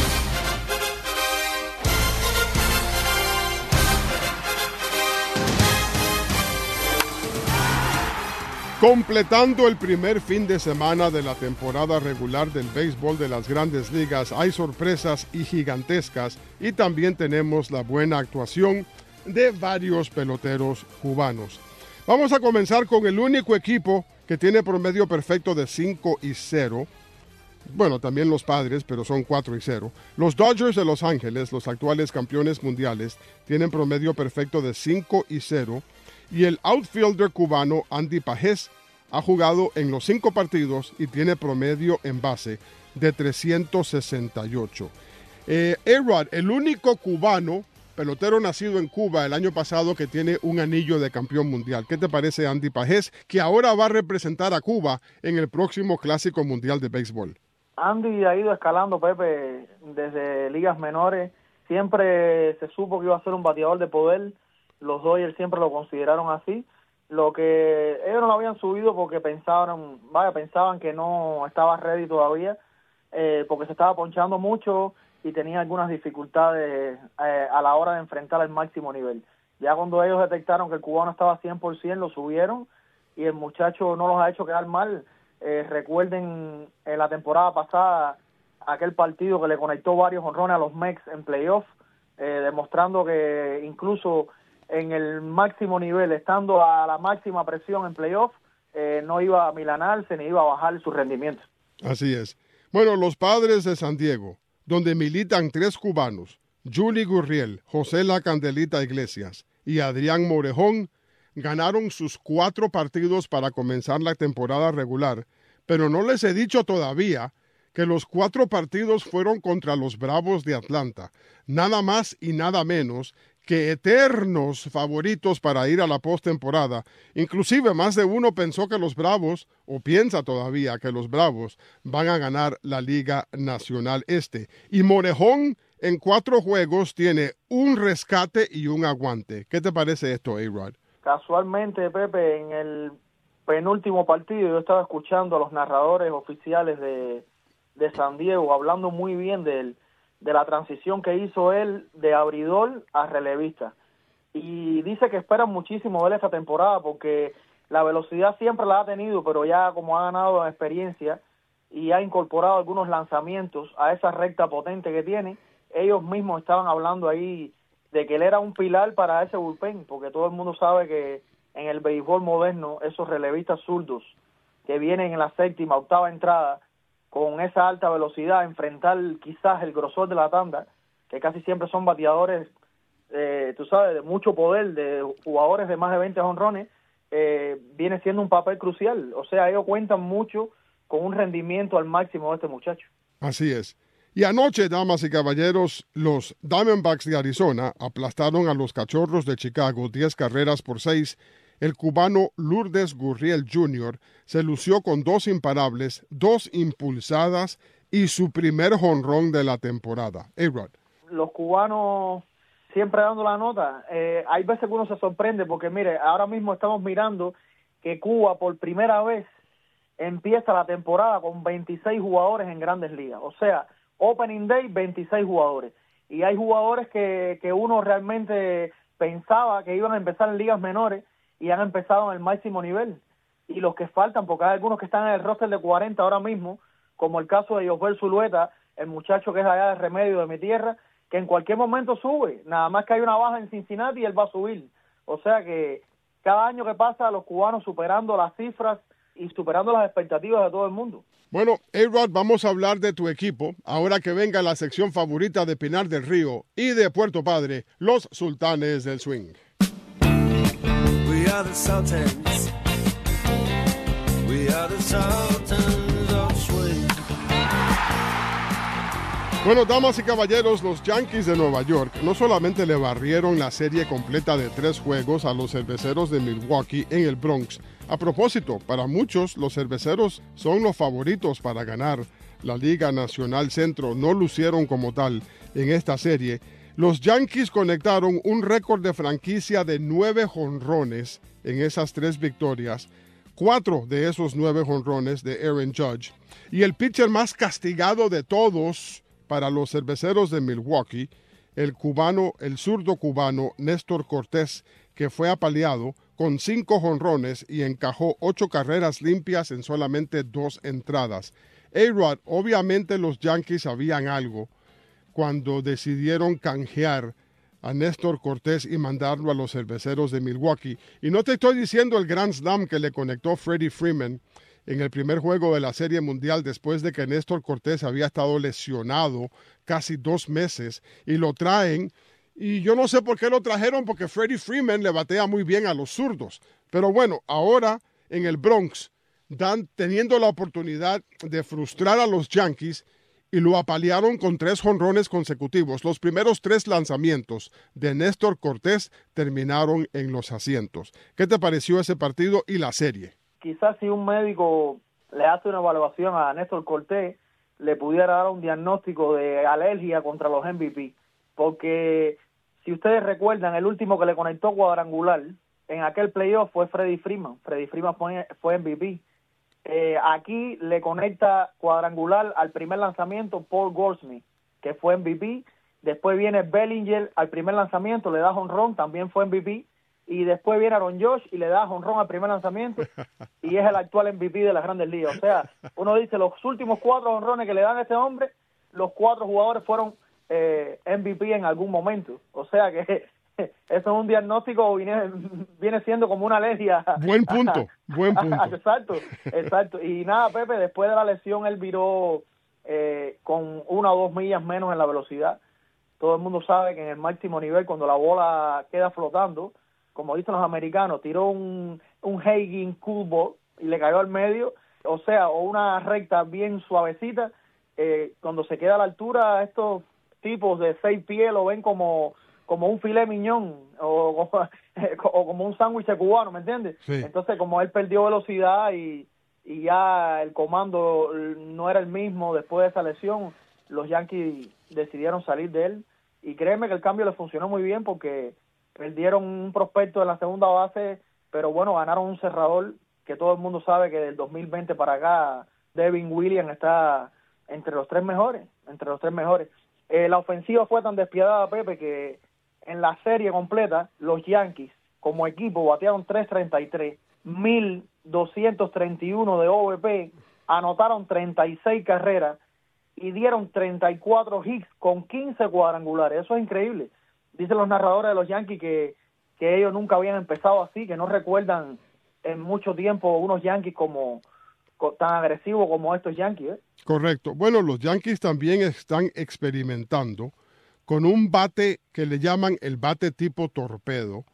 Completando el primer fin de semana de la temporada regular del béisbol de las Grandes Ligas, hay sorpresas y gigantescas, y también tenemos la buena actuación de varios peloteros cubanos. Vamos a comenzar con el único equipo que tiene promedio perfecto de 5-0. Bueno, también los Padres, pero son 4-0. Los Dodgers de Los Ángeles, los actuales campeones mundiales, tienen promedio perfecto de 5-0. Y el outfielder cubano Andy Pajés ha jugado en los 5 partidos y tiene promedio en base de 368. A-Rod, el único cubano, pelotero nacido en Cuba el año pasado, que tiene un anillo de campeón mundial. ¿Qué te parece Andy Pajés, que ahora va a representar a Cuba en el próximo Clásico Mundial de Béisbol? Andy ha ido escalando, Pepe, desde ligas menores. Siempre se supo que iba a ser un bateador de poder. Los Dodgers siempre lo consideraron así. Lo que ellos no lo habían subido porque pensaban que no estaba ready todavía, porque se estaba ponchando mucho y tenía algunas dificultades a la hora de enfrentar el máximo nivel. Ya cuando ellos detectaron que el cubano estaba 100%, lo subieron, y el muchacho no los ha hecho quedar mal. Recuerden en la temporada pasada aquel partido que le conectó varios jonrones a los Mets en playoff, demostrando que incluso en el máximo nivel, estando a la máxima presión en playoff, no iba a milanarse ni iba a bajar su rendimiento. Así es. Bueno, los Padres de San Diego, donde militan 3 cubanos, Juli Gurriel, José La Candelita Iglesias y Adrián Morejón, ganaron sus 4 partidos para comenzar la temporada regular, pero no les he dicho todavía que los 4 partidos fueron contra los Bravos de Atlanta, nada más y nada menos que eternos favoritos para ir a la postemporada. Inclusive más de uno pensó que los Bravos, o piensa todavía que los Bravos, van a ganar la Liga Nacional Este. Y Morejón en 4 juegos tiene un rescate y un aguante. ¿Qué te parece esto, A-Rod? Casualmente, Pepe, en el penúltimo partido yo estaba escuchando a los narradores oficiales de San Diego hablando muy bien de la transición que hizo él de abridor a relevista. Y dice que esperan muchísimo de él esta temporada porque la velocidad siempre la ha tenido, pero ya como ha ganado experiencia y ha incorporado algunos lanzamientos a esa recta potente que tiene, ellos mismos estaban hablando ahí de que él era un pilar para ese bullpen, porque todo el mundo sabe que en el béisbol moderno, esos relevistas zurdos que vienen en la séptima, octava entrada, con esa alta velocidad, enfrentar quizás el grosor de la tanda, que casi siempre son bateadores, tú sabes, de mucho poder, de jugadores de más de 20 jonrones, viene siendo un papel crucial. O sea, ellos cuentan mucho con un rendimiento al máximo de este muchacho. Así es. Y anoche, damas y caballeros, los Diamondbacks de Arizona aplastaron a los Cachorros de Chicago 10-6. El cubano Lourdes Gurriel Jr. se lució con 2 imparables, 2 impulsadas y su primer jonrón de la temporada. A-Rod. Los cubanos siempre dando la nota. Hay veces que uno se sorprende porque, mire, ahora mismo estamos mirando que Cuba por primera vez empieza la temporada con 26 jugadores en Grandes Ligas. O sea, Opening Day, 26 jugadores. Y hay jugadores que uno realmente pensaba que iban a empezar en ligas menores y han empezado en el máximo nivel. Y los que faltan, porque hay algunos que están en el roster de 40 ahora mismo, como el caso de Josbert Zulueta, el muchacho que es allá de Remedio, de mi tierra, que en cualquier momento sube. Nada más que hay una baja en Cincinnati y él va a subir. O sea que cada año que pasa, los cubanos superando las cifras y superando las expectativas de todo el mundo. Bueno, A-Rod, vamos a hablar de tu equipo, ahora que venga la sección favorita de Pinar del Río y de Puerto Padre, los Sultanes del Swing. We are the Sultans. We are the Sultans of Swing. Bueno, damas y caballeros, los Yankees de Nueva York no solamente le barrieron la serie completa de 3 juegos a los Cerveceros de Milwaukee en el Bronx. A propósito, para muchos, los Cerveceros son los favoritos para ganar la Liga Nacional Centro. No lucieron como tal en esta serie. Los Yankees conectaron un récord de franquicia de 9 jonrones en esas 3 victorias. 4 de esos 9 jonrones de Aaron Judge. Y el pitcher más castigado de todos para los Cerveceros de Milwaukee, el zurdo cubano Néstor Cortés, que fue apaleado con 5 jonrones y encajó 8 carreras limpias en solamente 2 entradas. A-Rod, obviamente los Yankees sabían algo cuando decidieron canjear a Néstor Cortés y mandarlo a los Cerveceros de Milwaukee. Y no te estoy diciendo el Grand Slam que le conectó Freddie Freeman en el primer juego de la Serie Mundial después de que Néstor Cortés había estado lesionado casi 2 meses y lo traen. Y yo no sé por qué lo trajeron, porque Freddie Freeman le batea muy bien a los zurdos. Pero bueno, ahora en el Bronx, teniendo la oportunidad de frustrar a los Yankees, y lo apalearon con 3 jonrones consecutivos. Los primeros 3 lanzamientos de Néstor Cortés terminaron en los asientos. ¿Qué te pareció ese partido y la serie? Quizás si un médico le hace una evaluación a Néstor Cortés, le pudiera dar un diagnóstico de alergia contra los MVP. Porque si ustedes recuerdan, el último que le conectó cuadrangular en aquel playoff fue Freddie Freeman. Freddie Freeman fue MVP. Aquí le conecta cuadrangular al primer lanzamiento Paul Goldschmidt, que fue MVP. Después viene Bellinger al primer lanzamiento, le da jonrón, también fue MVP. Y después viene Aaron Judge y le da jonrón al primer lanzamiento y es el actual MVP de las Grandes Ligas. O sea, uno dice, los últimos 4 jonrones que le dan a este hombre, los 4 jugadores fueron MVP en algún momento. O sea que eso es un diagnóstico, viene siendo como una alergia. Buen punto, buen punto. Exacto. Y nada, Pepe, después de la lesión él viró con 1 o 2 millas menos en la velocidad. Todo el mundo sabe que en el máximo nivel, cuando la bola queda flotando, como dicen los americanos, tiró un Hagen cool ball y le cayó al medio, o sea, o una recta bien suavecita. Cuando se queda a la altura, estos tipos de 6 pies lo ven como un filet miñón o como un sándwich cubano, ¿me entiendes? Sí. Entonces, como él perdió velocidad y ya el comando no era el mismo después de esa lesión, los Yankees decidieron salir de él. Y créeme que el cambio le funcionó muy bien porque perdieron un prospecto en la segunda base, pero bueno, ganaron un cerrador que todo el mundo sabe que del 2020 para acá Devin Williams está entre los 3 mejores. La ofensiva fue tan despiadada, Pepe, que en la serie completa los Yankees como equipo batearon .333, 1,231 de OVP, anotaron 36 carreras y dieron 34 hits con 15 cuadrangulares. Eso es increíble. Dicen los narradores de los Yankees que que ellos nunca habían empezado así, que no recuerdan en mucho tiempo unos Yankees tan agresivos como estos Yankees, ¿eh? Correcto. Bueno, los Yankees también están experimentando con un bate que le llaman el bate tipo torpedo,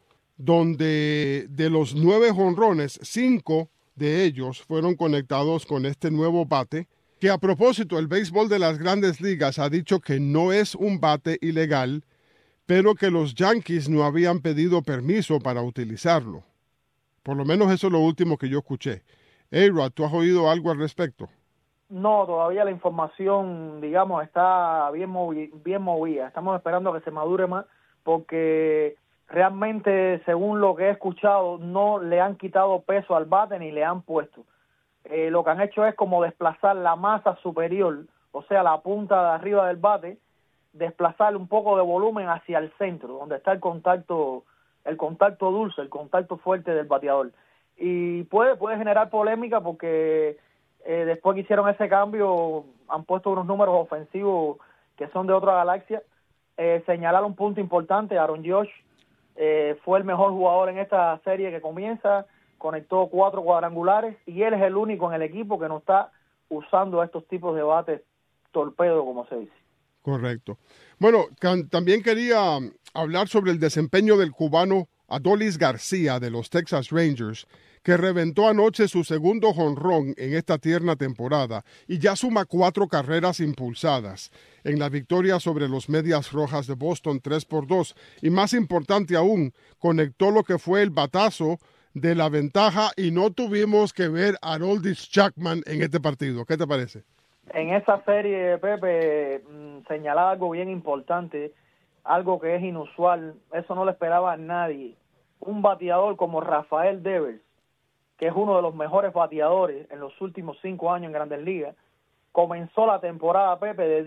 donde de los 9 jonrones, 5 de ellos fueron conectados con este nuevo bate, que a propósito, el béisbol de las Grandes Ligas ha dicho que no es un bate ilegal, pero que los Yankees no habían pedido permiso para utilizarlo. Por lo menos eso es lo último que yo escuché. A-Rod, ¿tú has oído algo al respecto? No, todavía la información, digamos, está bien movida. Estamos esperando que se madure más porque realmente, según lo que he escuchado, no le han quitado peso al bate ni le han puesto. Lo que han hecho es como desplazar la masa superior, o sea, la punta de arriba del bate, desplazarle un poco de volumen hacia el centro, donde está el contacto dulce, el contacto fuerte del bateador. Y puede generar polémica porque después que hicieron ese cambio han puesto unos números ofensivos que son de otra galaxia. Señalar un punto importante, Aaron Judge fue el mejor jugador en esta serie que comienza, conectó 4 cuadrangulares y él es el único en el equipo que no está usando estos tipos de bates torpedo, como se dice. Correcto. Bueno, también quería hablar sobre el desempeño del cubano Adolis García de los Texas Rangers, que reventó anoche su segundo jonrón en esta tierna temporada y ya suma 4 carreras impulsadas en la victoria sobre los Medias Rojas de Boston 3-2. Y más importante aún, conectó lo que fue el batazo de la ventaja y no tuvimos que ver a Aroldis Chapman en este partido. ¿Qué te parece? En esa serie, Pepe, señalaba algo bien importante, algo que es inusual, eso no lo esperaba a nadie. Un bateador como Rafael Devers, que es uno de los mejores bateadores en los últimos 5 años en Grandes Ligas, comenzó la temporada, Pepe, de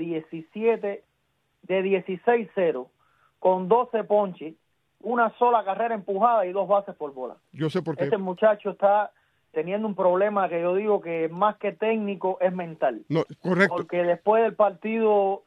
16-0, con 12 ponches, una sola carrera empujada y 2 bases por bola. Yo sé por qué. Este muchacho está teniendo un problema que yo digo que más que técnico es mental. No, correcto. Porque después del partido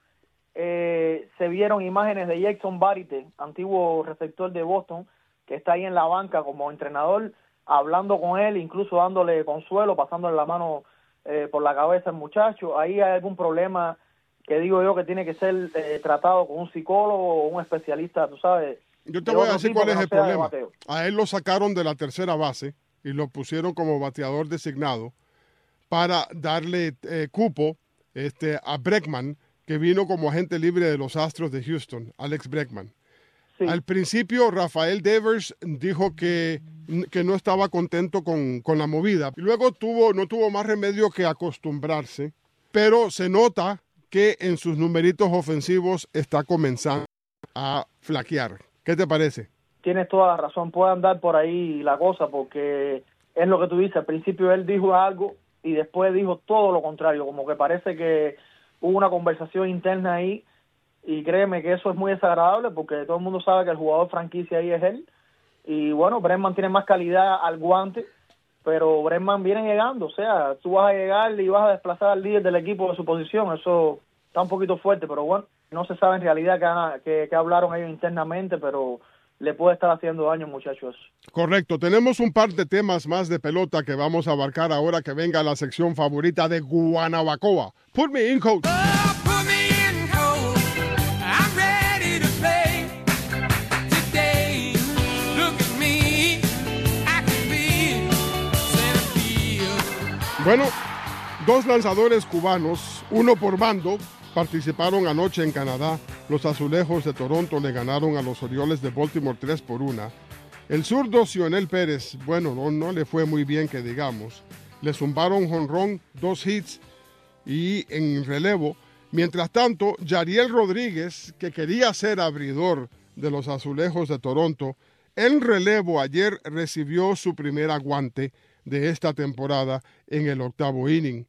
se vieron imágenes de Jackson Varitek, antiguo receptor de Boston, que está ahí en la banca como entrenador, hablando con él, incluso dándole consuelo, pasándole la mano por la cabeza al muchacho. Ahí hay algún problema que digo yo que tiene que ser tratado con un psicólogo o un especialista, tú sabes. Yo te voy a decir cuál es el problema. Bateo. A él lo sacaron de la tercera base y lo pusieron como bateador designado para darle cupo a Bregman, que vino como agente libre de los Astros de Houston, Alex Bregman. Sí. Al principio, Rafael Devers dijo que no estaba contento con la movida. Y luego no tuvo más remedio que acostumbrarse, pero se nota que en sus numeritos ofensivos está comenzando a flaquear. ¿Qué te parece? Tienes toda la razón, puede andar por ahí la cosa, porque es lo que tú dices, al principio él dijo algo y después dijo todo lo contrario, como que parece que hubo una conversación interna ahí, y créeme que eso es muy desagradable porque todo el mundo sabe que el jugador franquicia ahí es él, y bueno, Bregman tiene más calidad al guante, pero Bregman viene llegando, o sea, tú vas a llegar y vas a desplazar al líder del equipo de su posición, eso está un poquito fuerte, pero bueno, no se sabe en realidad qué hablaron ellos internamente, pero le puede estar haciendo daño, muchachos. Correcto. Tenemos un par de temas más de pelota que vamos a abarcar ahora que venga la sección favorita de Guanabacoa. Put me in, coach. Oh, put me in, coach. I'm ready to play today. Look at me, I can be center field. Bueno, 2 lanzadores cubanos, uno por bando, participaron anoche en Canadá. Los Azulejos de Toronto le ganaron a los Orioles de Baltimore 3-1. El zurdo Cionel Pérez, bueno, no le fue muy bien que digamos. Le zumbaron jonrón, 2 hits y en relevo. Mientras tanto, Yariel Rodríguez, que quería ser abridor de los Azulejos de Toronto, en relevo ayer recibió su primer aguante de esta temporada en el 8º inning.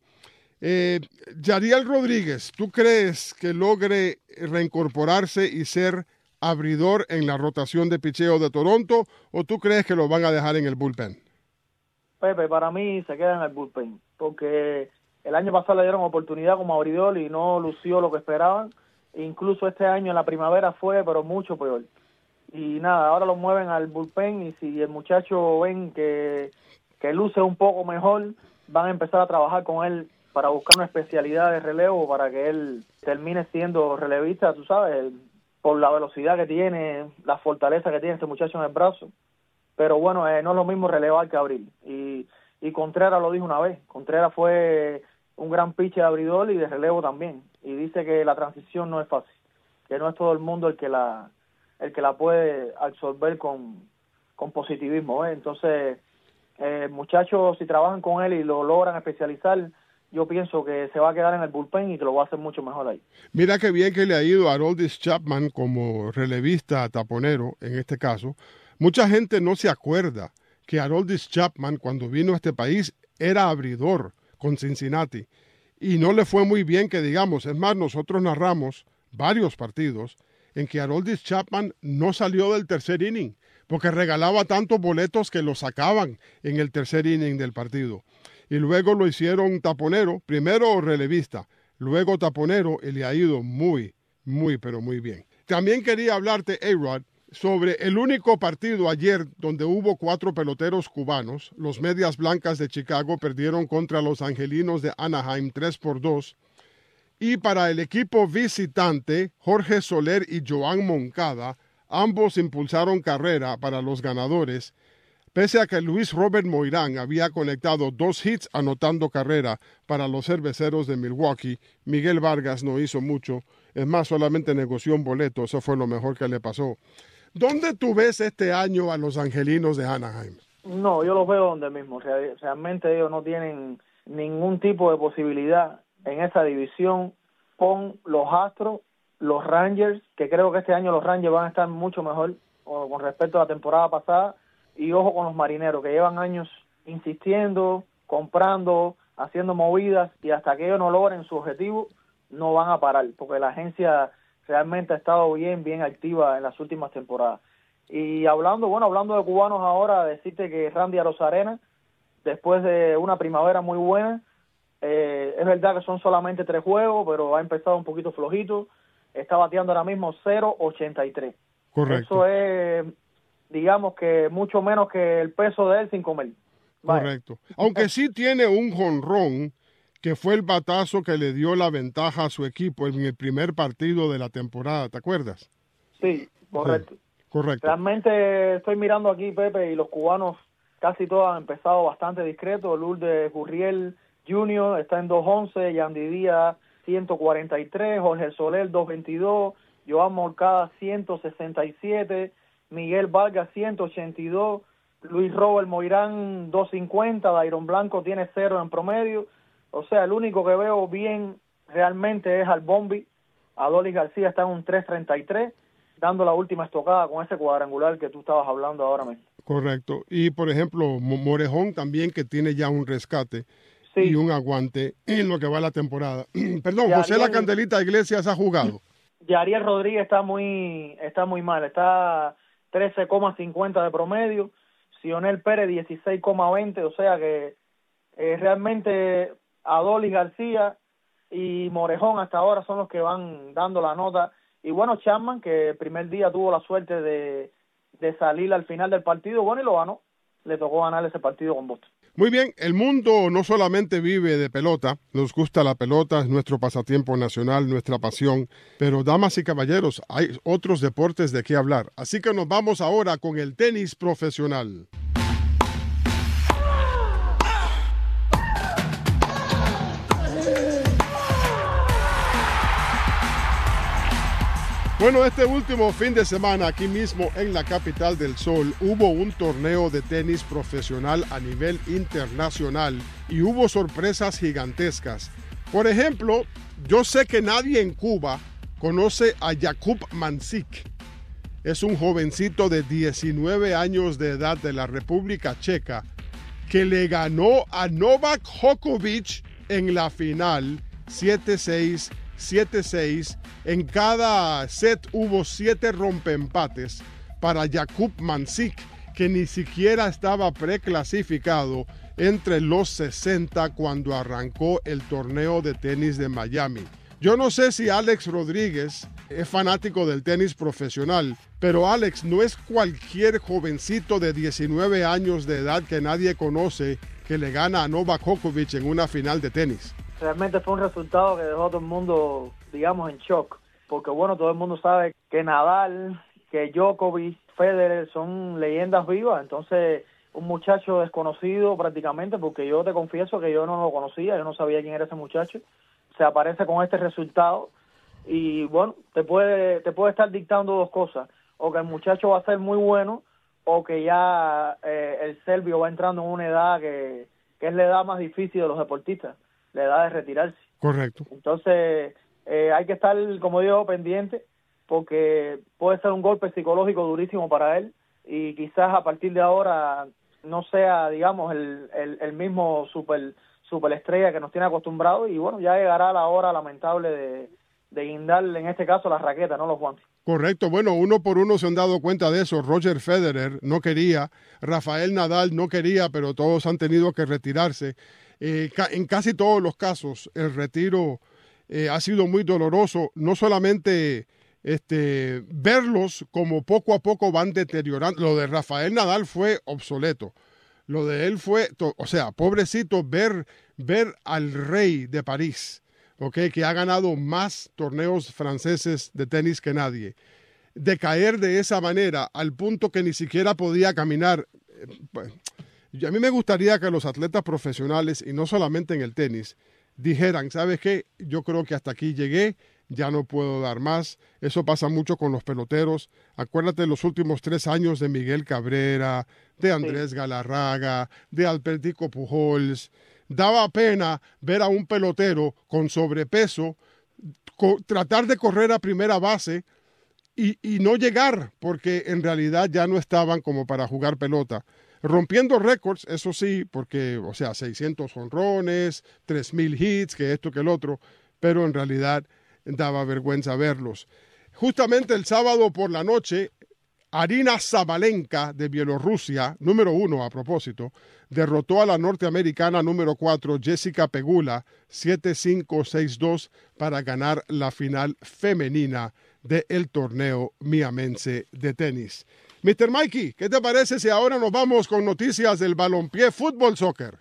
Yariel Rodríguez, ¿tú crees que logre reincorporarse y ser abridor en la rotación de picheo de Toronto o tú crees que lo van a dejar en el bullpen? Pepe, para mí se queda en el bullpen porque el año pasado le dieron oportunidad como abridor y no lució lo que esperaban. Incluso este año en la primavera fue, pero mucho peor. y nada, ahora lo mueven al bullpen y si el muchacho ven que luce un poco mejor, van a empezar a trabajar con él para buscar una especialidad de relevo para que él termine siendo relevista, tú sabes, por la velocidad que tiene, la fortaleza que tiene este muchacho en el brazo. Pero bueno, no es lo mismo relevar que abrir. Y Contreras lo dijo una vez, Contreras fue un gran pitcher abridor y de relevo también. Y dice que la transición no es fácil, que no es todo el mundo el que la puede absorber con positivismo, ¿eh? Entonces, muchachos, si trabajan con él y lo logran especializar, yo pienso que se va a quedar en el bullpen y que lo va a hacer mucho mejor ahí. Mira qué bien que le ha ido a Aroldis Chapman como relevista taponero, en este caso. Mucha gente no se acuerda que Aroldis Chapman, cuando vino a este país, era abridor con Cincinnati. Y no le fue muy bien que digamos. Es más, nosotros narramos varios partidos en que Aroldis Chapman no salió del tercer inning, porque regalaba tantos boletos que lo sacaban en el tercer inning del partido. Y luego lo hicieron taponero, primero relevista, luego taponero, y le ha ido muy, pero muy bien. También quería hablarte, A-Rod, sobre el único partido ayer donde hubo 4 peloteros cubanos. Los Medias Blancas de Chicago perdieron contra los Angelinos de Anaheim 3-2. Y para el equipo visitante, Jorge Soler y Joan Moncada, ambos impulsaron carrera para los ganadores, pese a que Luis Robert Moirán había conectado 2 hits anotando carrera para los Cerveceros de Milwaukee. Miguel Vargas no hizo mucho, es más, solamente negoció un boleto, eso fue lo mejor que le pasó. ¿Dónde tú ves este año a los Angelinos de Anaheim? No, yo los veo donde mismo. Realmente ellos no tienen ningún tipo de posibilidad en esa división con los Astros, los Rangers, que creo que este año los Rangers van a estar mucho mejor con respecto a la temporada pasada, y ojo con los Marineros, que llevan años insistiendo, comprando, haciendo movidas, y hasta que ellos no logren su objetivo, no van a parar, porque la agencia realmente ha estado bien activa en las últimas temporadas. Y hablando de cubanos ahora, decirte que Randy Arozarena, después de una primavera muy buena, es verdad que son solamente 3 juegos, pero ha empezado un poquito flojito, está bateando ahora mismo 0.83. Correcto. Eso es, digamos que mucho menos que el peso de él sin comer. Correcto. Aunque sí tiene un jonrón, que fue el batazo que le dio la ventaja a su equipo en el primer partido de la temporada, ¿te acuerdas? Sí, correcto. Sí, correcto. Realmente estoy mirando aquí, Pepe, y los cubanos casi todos han empezado bastante discretos. Lourdes Gurriel Jr. está en 2.11, Yandy Díaz 143, Jorge Soler 2.22, Joan Moncada 167, Miguel Vargas 182, Luis Robert Moirán 2.50, Dairon Blanco tiene 0 en promedio. O sea, el único que veo bien realmente es al Bombi. Adolis García está en un 3.33, dando la última estocada con ese cuadrangular que tú estabas hablando ahora mismo. Correcto. Y, por ejemplo, Morejón también, que tiene ya un rescate y un aguante en lo que va la temporada. Perdón, José La Candelita Iglesias ha jugado. Yariel Rodríguez está muy mal, está 13,50 de promedio. Sionel Pérez 16,20, o sea que realmente Adolis García y Morejón hasta ahora son los que van dando la nota. Y bueno, Chapman, que el primer día tuvo la suerte de salir al final del partido, bueno, y lo ganó. Le tocó ganar ese partido con Boston. Muy bien, el mundo no solamente vive de pelota, nos gusta la pelota, es nuestro pasatiempo nacional, nuestra pasión, pero damas y caballeros, hay otros deportes de qué hablar. Así que nos vamos ahora con el tenis profesional. Bueno, este último fin de semana, aquí mismo en la capital del sol, hubo un torneo de tenis profesional a nivel internacional y hubo sorpresas gigantescas. Por ejemplo, yo sé que nadie en Cuba conoce a Jakub Mansík. Es un jovencito de 19 años de edad de la República Checa que le ganó a Novak Djokovic en la final 7-6, 7-6. En cada set hubo 7 rompeempates para Jakub Mansík, que ni siquiera estaba preclasificado entre los 60 cuando arrancó el torneo de tenis de Miami. Yo no sé si Alex Rodríguez es fanático del tenis profesional. Pero Alex, no es cualquier jovencito de 19 años de edad que nadie conoce que le gana a Novak Djokovic en una final de tenis. Realmente fue un resultado que dejó a todo el mundo, digamos, en shock. Porque bueno, todo el mundo sabe que Nadal, que Djokovic, Federer son leyendas vivas. Entonces, un muchacho desconocido prácticamente, porque yo te confieso que yo no lo conocía, yo no sabía quién era ese muchacho, se aparece con este resultado y bueno, te puede estar dictando dos cosas, o que el muchacho va a ser muy bueno, o que ya el serbio va entrando en una edad que es la edad más difícil de los deportistas, la edad de retirarse. Correcto. Entonces, hay que estar, como digo, pendiente, porque puede ser un golpe psicológico durísimo para él, y quizás a partir de ahora no sea, digamos, el mismo superestrella que nos tiene acostumbrados, y bueno, ya llegará la hora lamentable de guindarle, en este caso, las raquetas, no los guantes. Correcto, bueno, uno por uno se han dado cuenta de eso. Roger Federer no quería, Rafael Nadal no quería, pero todos han tenido que retirarse. En casi todos los casos, el retiro ha sido muy doloroso, no solamente verlos como poco a poco van deteriorando. Lo de Rafael Nadal fue obsoleto. Lo de él fue, o sea, pobrecito, ver al rey de París, okay, que ha ganado más torneos franceses de tenis que nadie, de caer de esa manera al punto que ni siquiera podía caminar. A mí me gustaría que los atletas profesionales, y no solamente en el tenis, dijeran, ¿sabes qué? Yo creo que hasta aquí llegué, ya no puedo dar más. Eso pasa mucho con los peloteros. Acuérdate de los últimos 3 años de Miguel Cabrera, de Andrés Galarraga, de Albertico Pujols. Daba pena ver a un pelotero con sobrepeso tratar de correr a primera base y no llegar, porque en realidad ya no estaban como para jugar pelota. Rompiendo récords, eso sí, porque, o sea, 600 honrones, 3,000 hits, que esto, que el otro, pero en realidad daba vergüenza verlos. Justamente el sábado por la noche, Arina Sabalenka de Bielorrusia, número 1 a propósito, derrotó a la norteamericana número 4, Jessica Pegula, 7-5, 6-2, para ganar la final femenina del torneo miamense de tenis. Mr. Mikey, ¿qué te parece si ahora nos vamos con noticias del balompié fútbol soccer?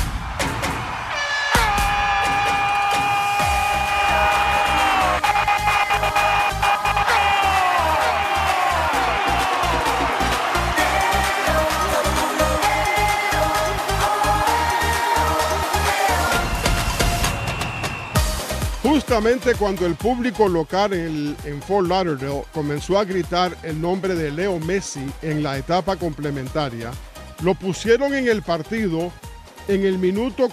Justamente cuando el público local en Fort Lauderdale comenzó a gritar el nombre de Leo Messi en la etapa complementaria, lo pusieron en el partido en el minuto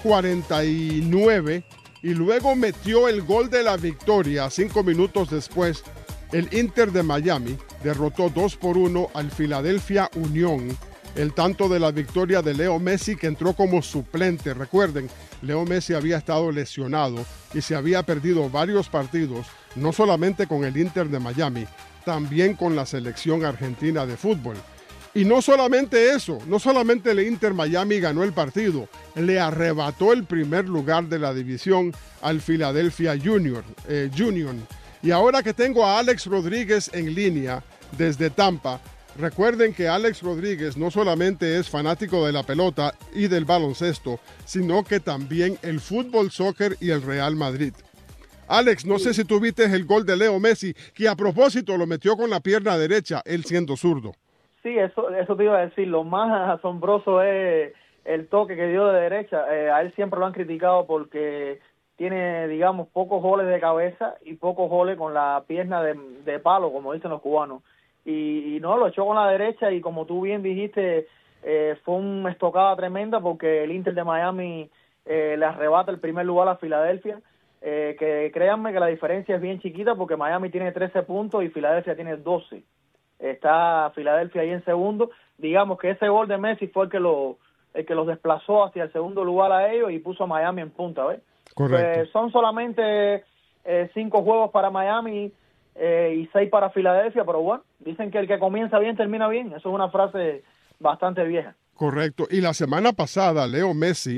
49 y luego metió el gol de la victoria 5 minutos después. El Inter de Miami derrotó 2-1 al Philadelphia Union. El tanto de la victoria de Leo Messi, que entró como suplente. Recuerden, Leo Messi había estado lesionado y se había perdido varios partidos, no solamente con el Inter de Miami, también con la selección argentina de fútbol. Y no solamente eso, no solamente el Inter Miami ganó el partido, le arrebató el primer lugar de la división al Philadelphia Union. Y ahora que tengo a Alex Rodríguez en línea desde Tampa, recuerden que Alex Rodríguez no solamente es fanático de la pelota y del baloncesto, sino que también el fútbol, soccer y el Real Madrid. Alex, no sé si tú viste el gol de Leo Messi, que a propósito lo metió con la pierna derecha, él siendo zurdo. Sí, eso te iba a decir. Lo más asombroso es el toque que dio de derecha. A él siempre lo han criticado porque tiene, digamos, pocos goles de cabeza y pocos goles con la pierna de palo, como dicen los cubanos. Y no, lo echó con la derecha y como tú bien dijiste, fue una estocada tremenda porque el Inter de Miami le arrebata el primer lugar a Filadelfia, que créanme que la diferencia es bien chiquita porque Miami tiene 13 puntos y Filadelfia tiene 12. Está Filadelfia ahí en segundo. Digamos que ese gol de Messi fue el que los desplazó hacia el segundo lugar a ellos y puso a Miami en punta, ¿ves? Correcto. Son solamente 5 juegos para Miami y 6 para Filadelfia, pero bueno, dicen que el que comienza bien termina bien. Eso es una frase bastante vieja. Correcto. Y la semana pasada Leo Messi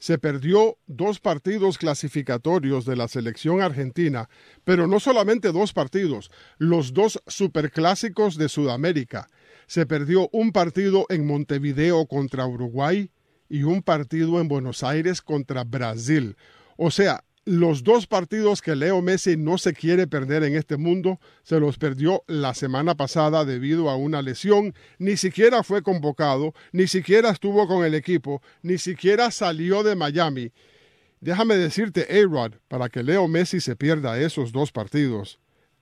se perdió 2 partidos clasificatorios de la selección argentina, pero no solamente 2 partidos, los 2 superclásicos de Sudamérica. Se perdió un partido en Montevideo contra Uruguay y un partido en Buenos Aires contra Brasil. O sea, los 2 partidos que Leo Messi no se quiere perder en este mundo, se los perdió la semana pasada debido a una lesión. Ni siquiera fue convocado, ni siquiera estuvo con el equipo, ni siquiera salió de Miami. Déjame decirte, A-Rod, para que Leo Messi se pierda esos 2 partidos,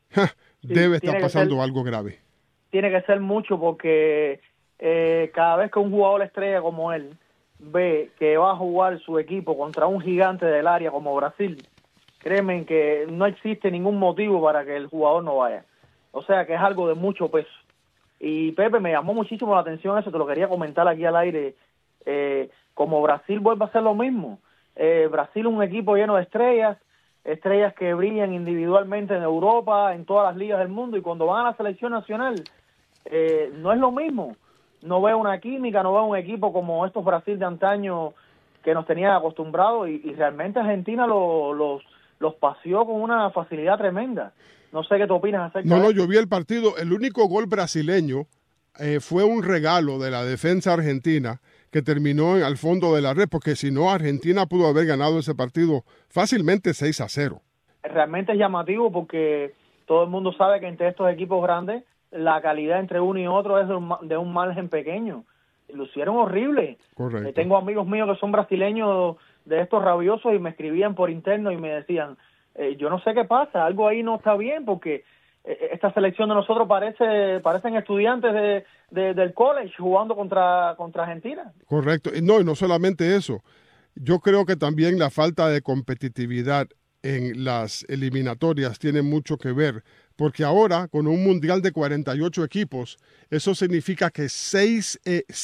debe estar pasando algo grave. Tiene que ser mucho porque cada vez que un jugador estrella como él ve que va a jugar su equipo contra un gigante del área como Brasil, créeme que no existe ningún motivo para que el jugador no vaya. O sea que es algo de mucho peso. Y Pepe, me llamó muchísimo la atención eso, te lo quería comentar aquí al aire. Como Brasil vuelve a hacer lo mismo. Brasil es un equipo lleno de estrellas que brillan individualmente en Europa, en todas las ligas del mundo, y cuando van a la selección nacional no es lo mismo. No veo una química, no veo un equipo como estos Brasil de antaño que nos tenían acostumbrados, y realmente Argentina los paseó con una facilidad tremenda. No sé qué te opinas acerca de eso. No, yo vi el partido. El único gol brasileño fue un regalo de la defensa argentina que terminó al fondo de la red, porque si no, Argentina pudo haber ganado ese partido fácilmente 6-0. Realmente es llamativo porque todo el mundo sabe que entre estos equipos grandes la calidad entre uno y otro es de un margen pequeño. Lo hicieron horrible. Correcto. Tengo amigos míos que son brasileños de estos rabiosos y me escribían por interno y me decían, yo no sé qué pasa, algo ahí no está bien porque esta selección de nosotros parecen estudiantes del college jugando contra Argentina. Correcto. Y no solamente eso. Yo creo que también la falta de competitividad en las eliminatorias tiene mucho que ver, porque ahora con un mundial de 48 equipos, eso significa que 6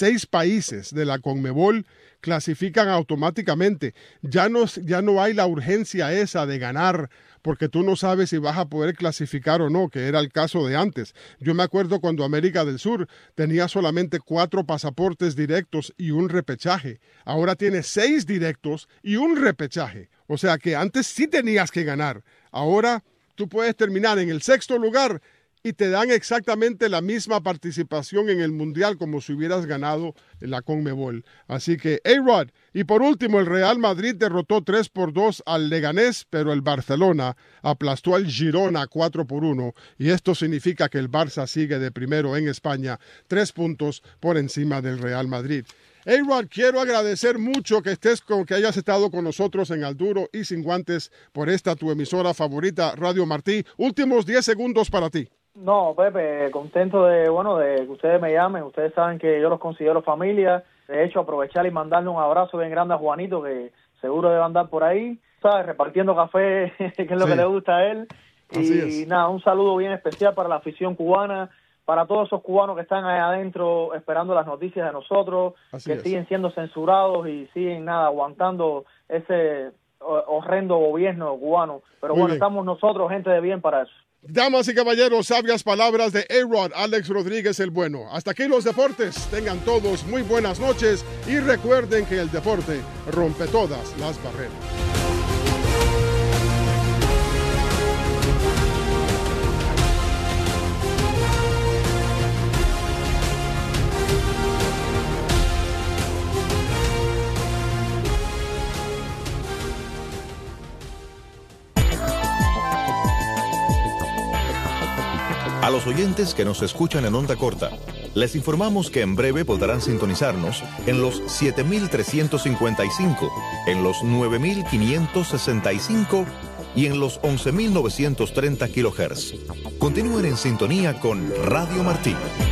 países de la CONMEBOL clasifican automáticamente. Ya no hay la urgencia esa de ganar, porque tú no sabes si vas a poder clasificar o no, que era el caso de antes. Yo me acuerdo cuando América del Sur tenía solamente 4 pasaportes directos y un repechaje. Ahora tiene 6 directos y un repechaje. O sea que antes sí tenías que ganar. Ahora tú puedes terminar en el 6º lugar y te dan exactamente la misma participación en el Mundial como si hubieras ganado la CONMEBOL. Así que, A-Rod. Y por último, el Real Madrid derrotó 3-2 al Leganés, pero el Barcelona aplastó al Girona 4-1. Y esto significa que el Barça sigue de primero en España, 3 puntos por encima del Real Madrid. A-Rod, quiero agradecer mucho que hayas estado con nosotros en Al Duro y Sin Guantes por esta tu emisora favorita, Radio Martí. Últimos 10 segundos para ti. No, Pepe, contento de que ustedes me llamen. Ustedes saben que yo los considero familia. De hecho, aprovechar y mandarle un abrazo bien grande a Juanito, que seguro debe andar por ahí, ¿sabes? Repartiendo café, que es lo que le gusta a él. Así es. Nada, un saludo bien especial para la afición cubana, para todos esos cubanos que están ahí adentro esperando las noticias de nosotros, siguen siendo censurados y siguen aguantando ese horrendo gobierno cubano. Pero bueno, estamos nosotros, gente de bien, para eso. Damas y caballeros, sabias palabras de A-Rod, Alex Rodríguez el Bueno. Hasta aquí los deportes. Tengan todos muy buenas noches y recuerden que el deporte rompe todas las barreras. A los oyentes que nos escuchan en onda corta, les informamos que en breve podrán sintonizarnos en los 7.355, en los 9.565 y en los 11.930 kHz. Continúen en sintonía con Radio Martí.